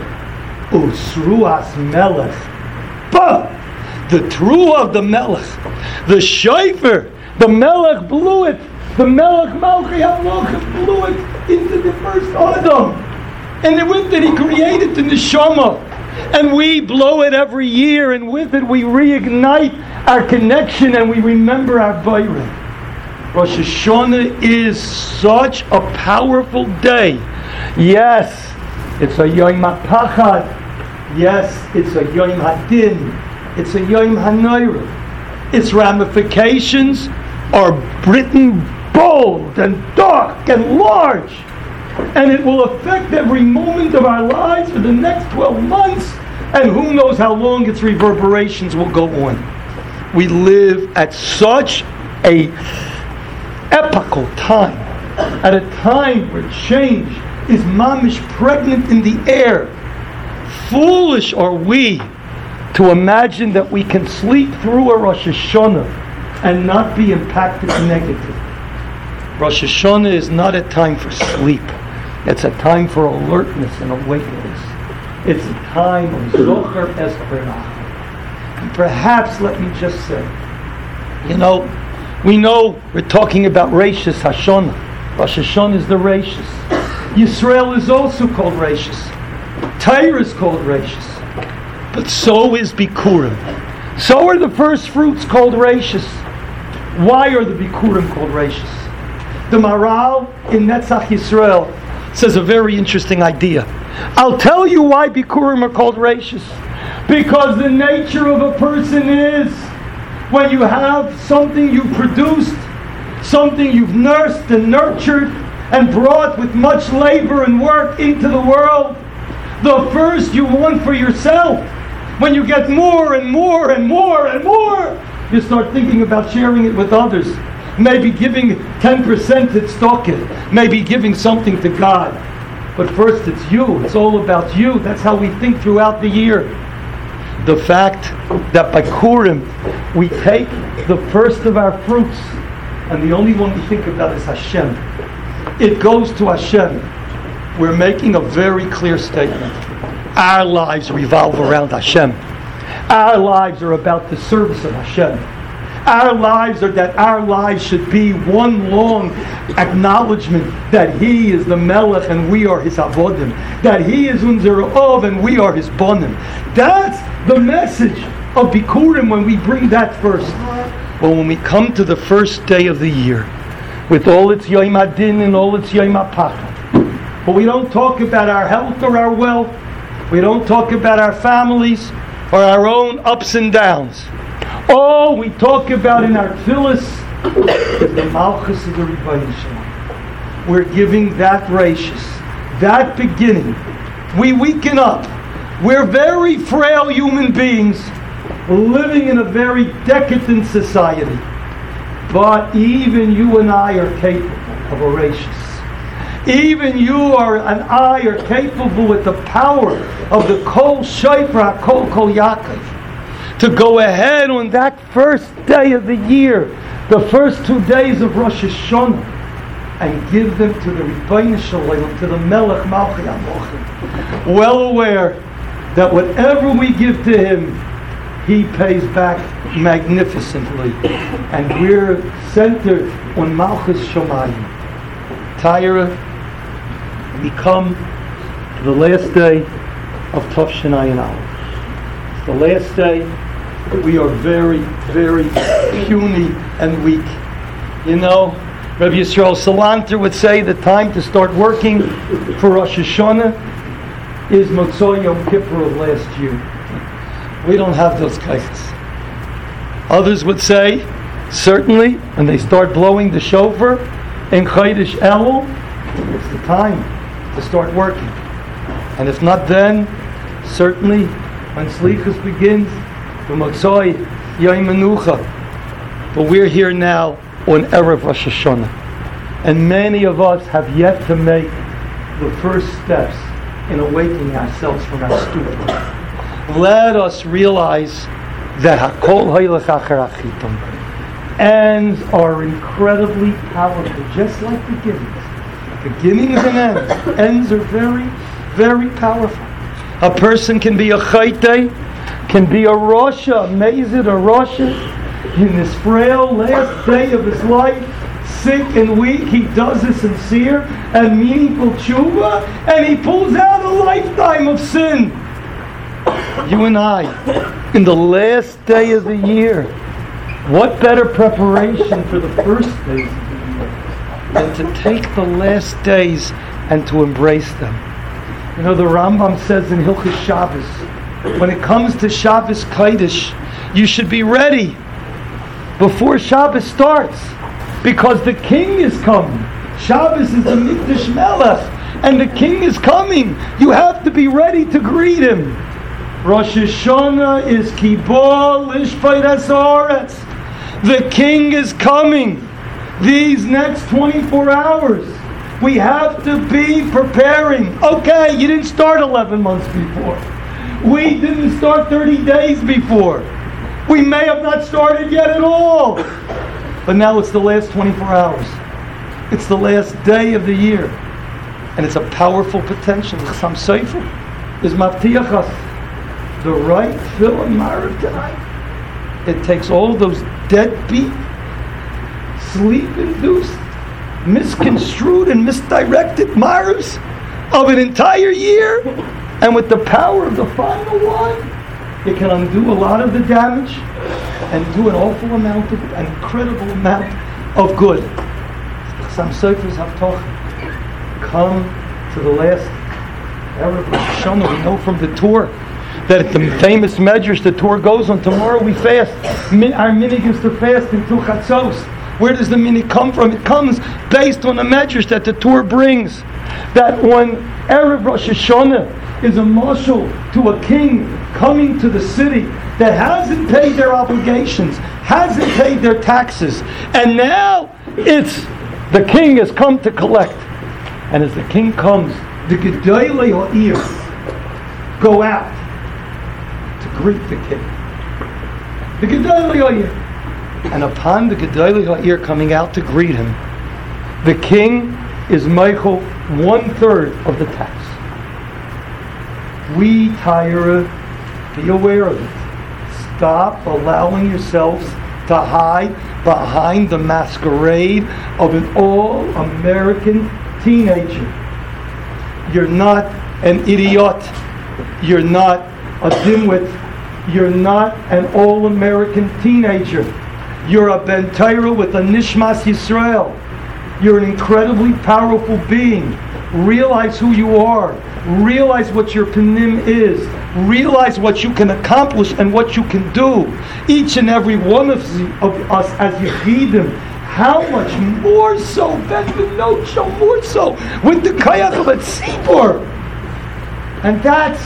Speaker 1: Usruas Melech. But the Truah of the Melech, the Shofar, the Melech blew it. The Melech Malchi HaMelech blew it into the first Adam. And with it he created the Neshama. And we blow it every year, and with it we reignite our connection and we remember our Bayram. Rosh Hashanah is such a powerful day. Yes, it's a Yom HaPachad. Yes, it's a Yom HaDin. It's a Yom HaNoira. Its ramifications are written bold and dark and large. And it will affect every moment of our lives for the next 12 months. And who knows how long its reverberations will go on. We live at such a epochal time. At a time where change is mamish pregnant in the air. Foolish are we to imagine that we can sleep through a Rosh Hashanah and not be impacted negatively. Rosh Hashanah is not a time for sleep. It's a time for alertness and awakeness. It's a time of Zocher Es Berach. And perhaps, let me just say, we know we're talking about Reishis Hashanah. Rosh Hashanah is the Reishis. Yisrael is also called Reishis. Torah is called Reishis. But so is Bikurim. So are the first fruits called Reishis. Why are the Bikurim called Reishis? The Maral in Netzach Yisrael says a very interesting idea. I'll tell you why Bikurim are called Reishis. Because the nature of a person is, when you have something you produced, something you've nursed and nurtured and brought with much labor and work into the world, the first you want for yourself. When you get more and more and more and more, you start thinking about sharing it with others. Maybe giving 10% to tzedakah, maybe giving something to God. But first it's you, it's all about you. That's how we think throughout the year. The fact that by Purim we take the first of our fruits, and the only one we think about is Hashem. It goes to Hashem. We're making a very clear statement. Our lives revolve around Hashem. Our lives are about the service of Hashem. Our lives should be one long acknowledgement that He is the Melech and we are His Avodim. That He is unser Ov and we are His Bonim. That's the message of Bikurim when we bring that first. Well, when we come to the first day of the year, with all its Yom Adin and all its Yom HaPachad, but we don't talk about our health or our wealth. We don't talk about our families or our own ups and downs. All we talk about in our tefillos is the Malchus of the Rebbeinu Shalom. We're giving that Reishis, that beginning. We weaken up. We're very frail human beings living in a very decadent society. But even you and I are capable of a Reishis. Even you and I are capable with the power of the Kol Shofar, Kol Yaakov, to go ahead on that first day of the year, the first 2 days of Rosh Hashanah, and give them to the Rebbeinu Shalom, to the Melech Malchei HaMochim, well aware that whatever we give to Him, He pays back magnificently. And we're centered on Malchus Shamayim. Tyra, we come to the last day of Tov Ayin Aleph. It's the last day. We are very, very puny and weak. You know, Rabbi Yisrael Salanter would say the time to start working for Rosh Hashanah is Motzei Yom Kippur of last year. We don't have those cases. Others would say, certainly, when they start blowing the shofar in Chodesh Elul, it's the time to start working. And if not then, certainly when Slichus begins, the Motzei Yom Menucha. But we're here now on Erev Rosh Hashanah. And many of us have yet to make the first steps in awakening ourselves from our stupor. Let us realize that Hakol Haylech Acher Achitam ends are incredibly powerful, just like beginnings. Beginnings and ends. Ends are very, very powerful. A person can be a Chaytei, can be a Rosha, a Mezid, a Rosha, in this frail last day of his life, sick and weak. He does a sincere and meaningful tshuva, and he pulls out a lifetime of sin. You and I, in the last day of the year, what better preparation for the first days of the year than to take the last days and to embrace them? You know, the Rambam says in Hilchos Shabbos, when it comes to Shabbos Kodesh, you should be ready before Shabbos starts, because the king is coming. Shabbos is the Mikdash Melech, and the king is coming. You have to be ready to greet him. Rosh Hashanah is Kibor Lishpeit Haaretz. The king is coming. These next 24 hours, we have to be preparing. Okay, you didn't start 11 months before. We didn't start 30 days before. We may have not started yet at all. But now it's the last 24 hours. It's the last day of the year. And it's a powerful potential. Chassam Sofer is Mavtiach us the right fill and marav tonight. It takes all those deadbeat, sleep-induced, misconstrued and misdirected maravs of an entire year, and with the power of the final one, it can undo a lot of the damage and do an awful amount of, an incredible amount of good. Some Sofers have talked. Come to the last Erev Rosh Hashanah, we know from the Torah that at the famous Medrash the Torah goes on, tomorrow we fast. Our minig is to fast until Chatzos. Where does the minig come from? It comes based on the Medrash that the Torah brings. That when Erev Rosh Hashanah is a marshal to a king coming to the city that hasn't paid their obligations, hasn't paid their taxes, and now it's the king has come to collect. And as the king comes, the Gedolei Ha'ir go out to greet the king. The Gedolei Ha'ir. And upon the Gedolei Ha'ir coming out to greet him, the king is meichel 1/3 of the tax. We, Tyra, be aware of it. Stop allowing yourselves to hide behind the masquerade of an all-American teenager. You're not an idiot. You're not a dimwit. You're not an all-American teenager. You're a Ben Torah with a Nishmas Yisrael. You're an incredibly powerful being. Realize who you are. Realize what your panim is. Realize what you can accomplish and what you can do. Each and every one of us as Yechidim, how much more so, Ben Benocho, more so, with the Kayach of a Tzibur. And that's,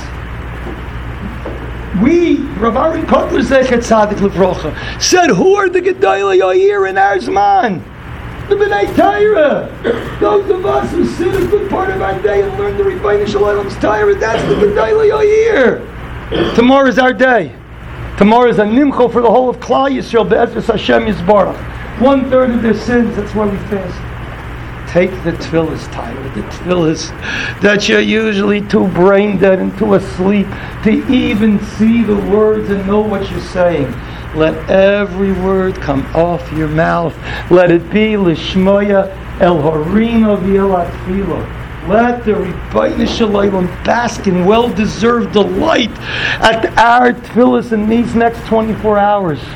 Speaker 1: Rav Aaron Kotler Zecher Tzadik Livrocha, said, who are the Gedolei Ha'ir in our Zman? The B'nai Torah. Those of us who sit a good part of our day and learn the Rebbeinu Shalom's Torah, that's the Gedolei Ha'ir. Tomorrow is our day. Tomorrow is a nimcho for the whole of Klal Yisrael, Be'ezus Hashem Yisbarach. 1/3 of their sins, that's why we fast. Take the tefillas, Tyra, the tefillas that you're usually too brain dead and too asleep to even see the words and know what you're saying. Let every word come off your mouth. Let it be Lishmoya El Harina V'el Atfila. Let the Rebbeinu Shalom bask in well-deserved delight at our tefillas in these next 24 hours. I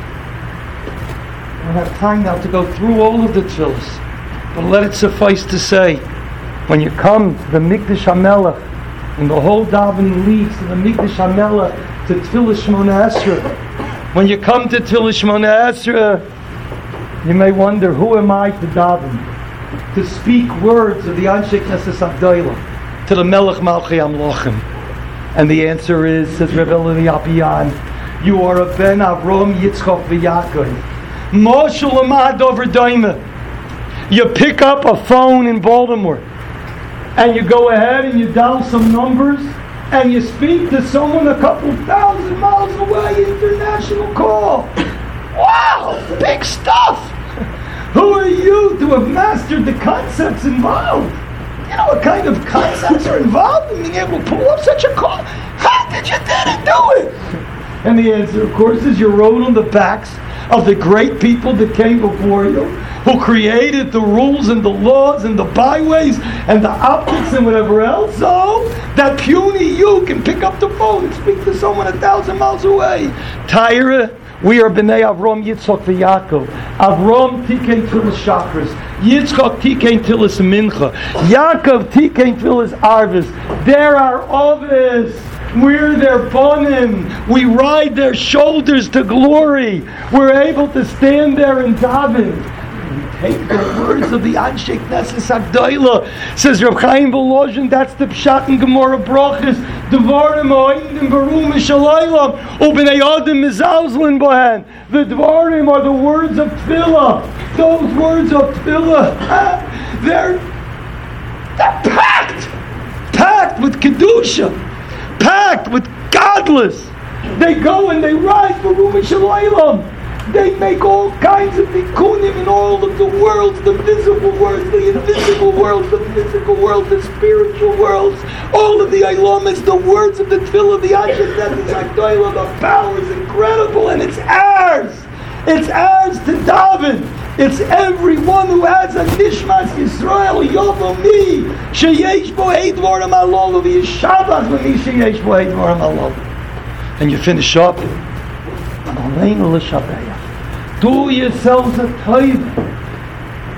Speaker 1: don't have time now to go through all of the tefillas, but let it suffice to say, when you come to the Mikdash HaMelech, and the whole davening leads to the Mikdash HaMelech, to Tefillah Shmona Esrei, when you come to Tefillah Shmona Esrei, you may wonder, who am I to daven? To speak words of the Anshe Knesset Agdola to the Melech Malchei Amlochim. And the answer is, says Reb Eliezer Apiyan, you are a Ben Avram, Yitzchok, v'Yaakov. Moshe Lamad over Daima. You pick up a phone in Baltimore, and you go ahead and you dial some numbers, and you speak to someone a couple thousand miles away, international call. Wow, big stuff. Who are you to have mastered the concepts involved? You know what kind of concepts are involved in being able to pull up such a call? How did you do it? And the answer, of course, is you rode on the backs of the great people that came before you, who created the rules and the laws and the byways and the optics and whatever else, so that puny you can pick up the phone and speak to someone 1,000 miles away. Tyra, we are B'nai Avram, Yitzchok, v'Yaakov. Avram tikein tfilas shachris. Yitzchok tikein tfilas mincha. Yaakov tikein tfilas arvis. They're our ovis. We're their bonim. We ride their shoulders to glory. We're able to stand there and daven. Take the words of the Anshe Knesset Agdola. Says Reb Chaim Volozhin, that's the Pshat in Gemara Brachos. Dvarim ha'odim barum mishalaylam u'bnei adam mizalzlin bohen. The Dvarim are the words of Tefillah. Those words of Tefillah, they're packed with Kedusha, packed with godless. They go and they ride barum mishalaylam. They make all kinds of tikkunim in all of the worlds, the visible worlds, the invisible worlds, the physical worlds, the spiritual worlds, all of the ilamas, the words of the tefillah, the Anshe Knesset Agdola, the power is incredible, and it's ours. It's ours to daven. It's everyone who has a Nishmas Yisrael, Yovomi, sheyesh bo heidvarim alolu, v'yishabach v'mi sheyesh bo heidvarim alolu. And you finish up. Do yourselves a taiva.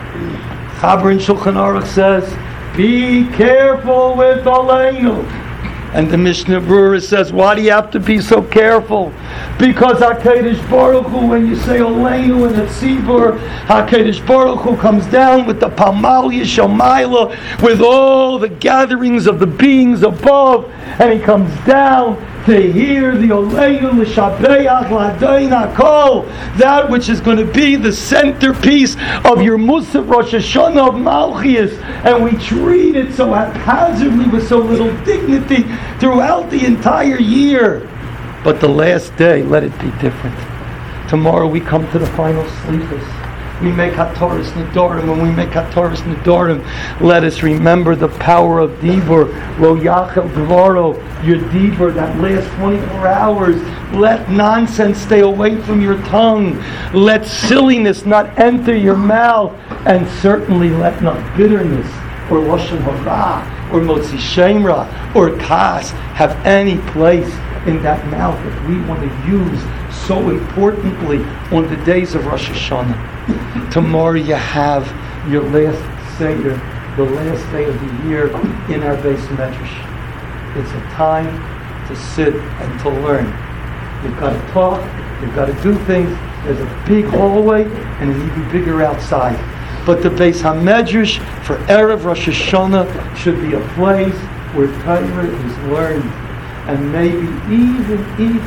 Speaker 1: Chaber in Shulchan Aruch says, be careful with Aleinu. And the Mishnah Berurah says, why do you have to be so careful? Because HaKadosh Baruch Hu, when you say Oleinu in the Tzibur, HaKadosh Baruch Hu comes down with the Palmalia Shomayla, with all the gatherings of the beings above, and he comes down to hear the Oleinu L'Shabeach L'Adain HaKol, that which is going to be the centerpiece of your Musaf Rosh Hashanah of Malchias, and we treat it so haphazardly with so little dignity throughout the entire year. But the last day, let it be different. Tomorrow we come to the final Slichos. We make HaToras Nedorim. When we make HaToras Nedorim, let us remember the power of Dibur. Lo Yachel Dvaro, your Dibur, that last 24 hours. Let nonsense stay away from your tongue. Let silliness not enter your mouth. And certainly let not bitterness or Lashon Hara or Motzi Shemra or Kas have any place in that mouth that we want to use so importantly on the days of Rosh Hashanah. Tomorrow you have your last Seder, the last day of the year in our Beis Medrash. It's a time to sit and to learn. You've got to talk, you've got to do things. There's a big hallway and an even bigger outside. But the Beis HaMedrash for Erev Rosh Hashanah should be a place where Torah is learned. And maybe even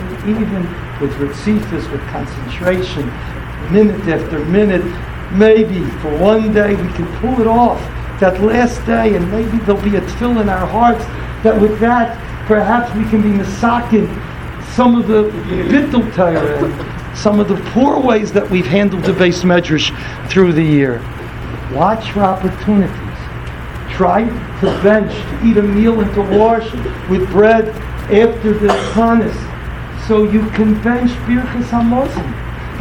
Speaker 1: with Ritzifus, with concentration, minute after minute, maybe for one day we can pull it off, that last day, and maybe there'll be a tefillah in our hearts, that with that, perhaps we can be misakin some of the bittul Torah, and some of the poor ways that we've handled the Beis Medrash through the year. Watch for opportunities. Try to bench, to eat a meal and to wash with bread after the Tanis, so you can bench Birchas HaMazon.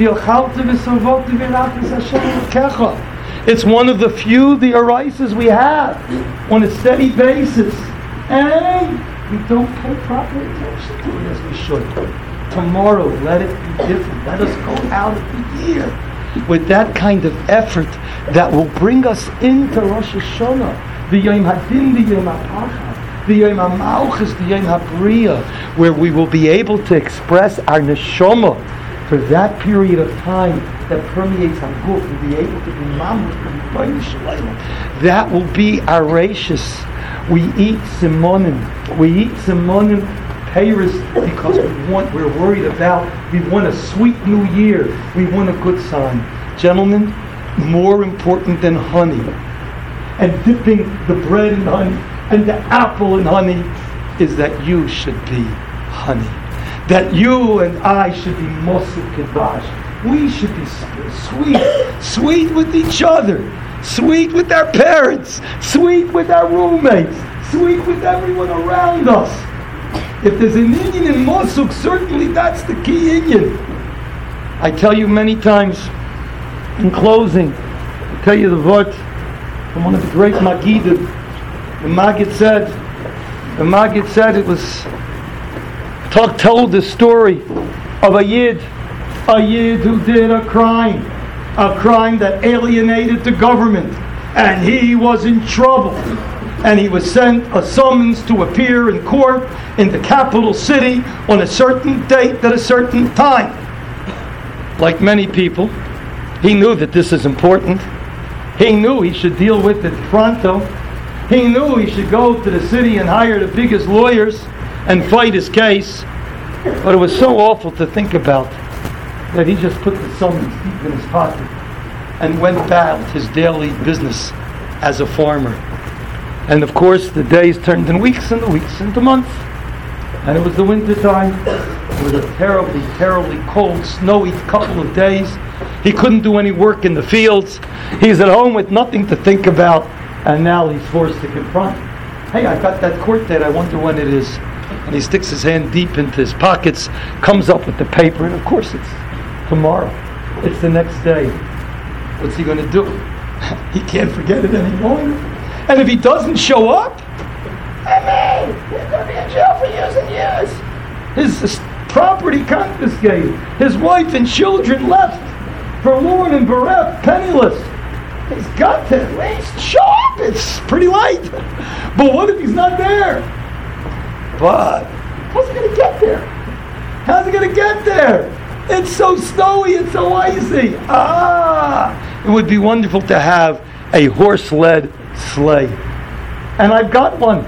Speaker 1: It's one of the few the arises we have on a steady basis, and we don't pay proper attention to it as we should. Tomorrow, let it be different. Let us go out of the year with that kind of effort that will bring us into Rosh Hashanah, the Yom Hadin, the Yom HaPachad, the Yom HaMalchus, the Yom HaBriya, where we will be able to express our neshama for that period of time that permeates our guf. We'll be able to be mamluch. That will be our rashis. We eat simonim. We eat simonim peiros because we're worried about, we want a sweet new year. We want a good sign. Gentlemen, more important than honey and dipping the bread in honey and the apple in honey is that you should be honey. That you and I should be Moshe Kedash. We should be sweet with each other, sweet with our parents, sweet with our roommates, sweet with everyone around us. If there's an Inyan in Mosuk, certainly that's the key Inyan. I tell you many times, in closing, I tell you the vort from one of the great Magidim. The Magid said it was told the story of a Yid who did a crime that alienated the government, and he was in trouble, and he was sent a summons to appear in court in the capital city on a certain date at a certain time. Like many people, he knew that this is important. He knew he should deal with it pronto. He knew he should go to the city and hire the biggest lawyers and fight his case. But it was so awful to think about that he just put the summons deep in his pocket and went about his daily business as a farmer. And of course the days turned in weeks and the weeks into months. And it was the winter time. It was a terribly, terribly cold, snowy couple of days. He couldn't do any work in the fields. He's at home with nothing to think about. And now he's forced to confront. Hey, I got that court date. I wonder when it is. And he sticks his hand deep into his pockets, comes up with the paper, and of course it's tomorrow. It's the next day. What's he going to do? He can't forget it any longer. And if he doesn't show up, he's going to be in jail for years and years. His property confiscated. His wife and children left, forlorn and bereft, penniless. He's got to at least show up. It's pretty late. But what if he's not there? But how's it going to get there? How's it going to get there? It's so snowy, it's so icy. It would be wonderful to have a horse-led sleigh. And I've got one.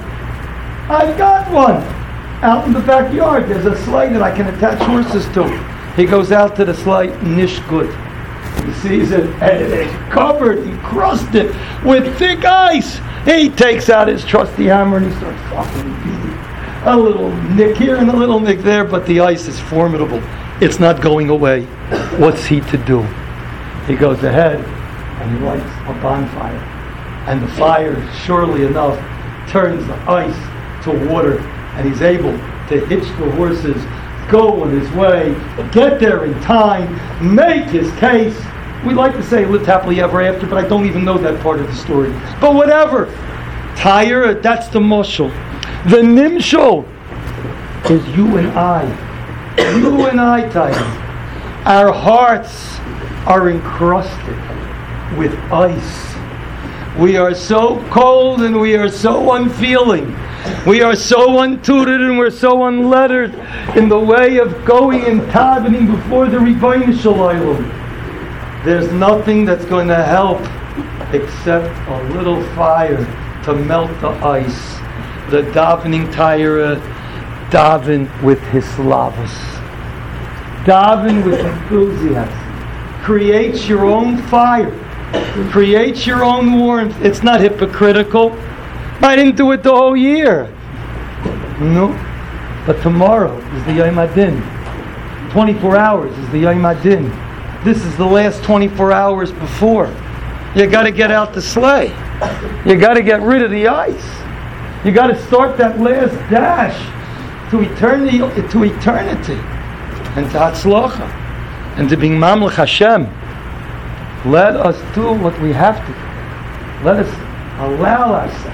Speaker 1: Out in the backyard, there's a sleigh that I can attach horses to. He goes out to the sleigh, nish good. He sees it, and it's covered, encrusted with thick ice. He takes out his trusty hammer and he starts fucking beating. A little nick here and a little nick there, but the ice is formidable. It's not going away. What's he to do? He goes ahead and he lights a bonfire. And the fire, surely enough, turns the ice to water. And he's able to hitch the horses, go on his way, get there in time, make his case. We like to say lived happily ever after, but I don't even know that part of the story. But whatever. Tyre, that's the mushal. The nimshal is you and I. You and I, Tyre. Our hearts are encrusted with ice. We are so cold and we are so unfeeling. We are so untutored and we're so unlettered in the way of going and davening before the Ribono Shel Olam. There's nothing that's going to help except a little fire to melt the ice. The davening Tyre, daven with hislavos. Daven with enthusiasm. Create your own fire. Create your own warmth. It's not hypocritical. I didn't do it the whole year. No. But tomorrow is the Yom Adin. 24 hours is the Yom Adin. This is the last 24 hours before. You got to get out the sleigh. You got to get rid of the ice. You got to start that last dash to eternity and to Hatzlacha and to being Mamlech Hashem. Let us do what we have to do. Let us allow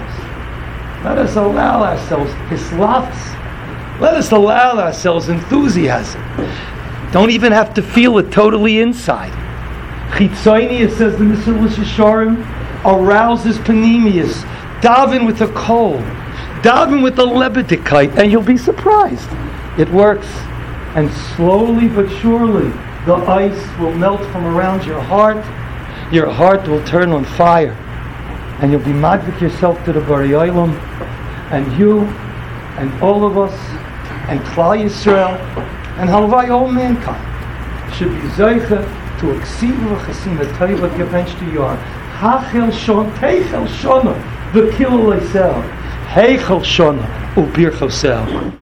Speaker 1: ourselves hislavos. Let us allow ourselves enthusiasm. Don't even have to feel it totally inside. Chitzoni, it says the Mesillas Yesharim, arouses panemius. Daven with a coal. Daven with a lebedikite, and you'll be surprised. It works. And slowly but surely, the ice will melt from around your heart. Your heart will turn on fire. And you'll be madvik yourself to the Borei Olam. And you, and all of us, and Klal Yisrael, and Halvai, all mankind, should be zeicha to exceed v'chasina tayva gevench to yar. Hachel shon, teichel shona, v'kil leisel. Heichel shona, ubir chosel.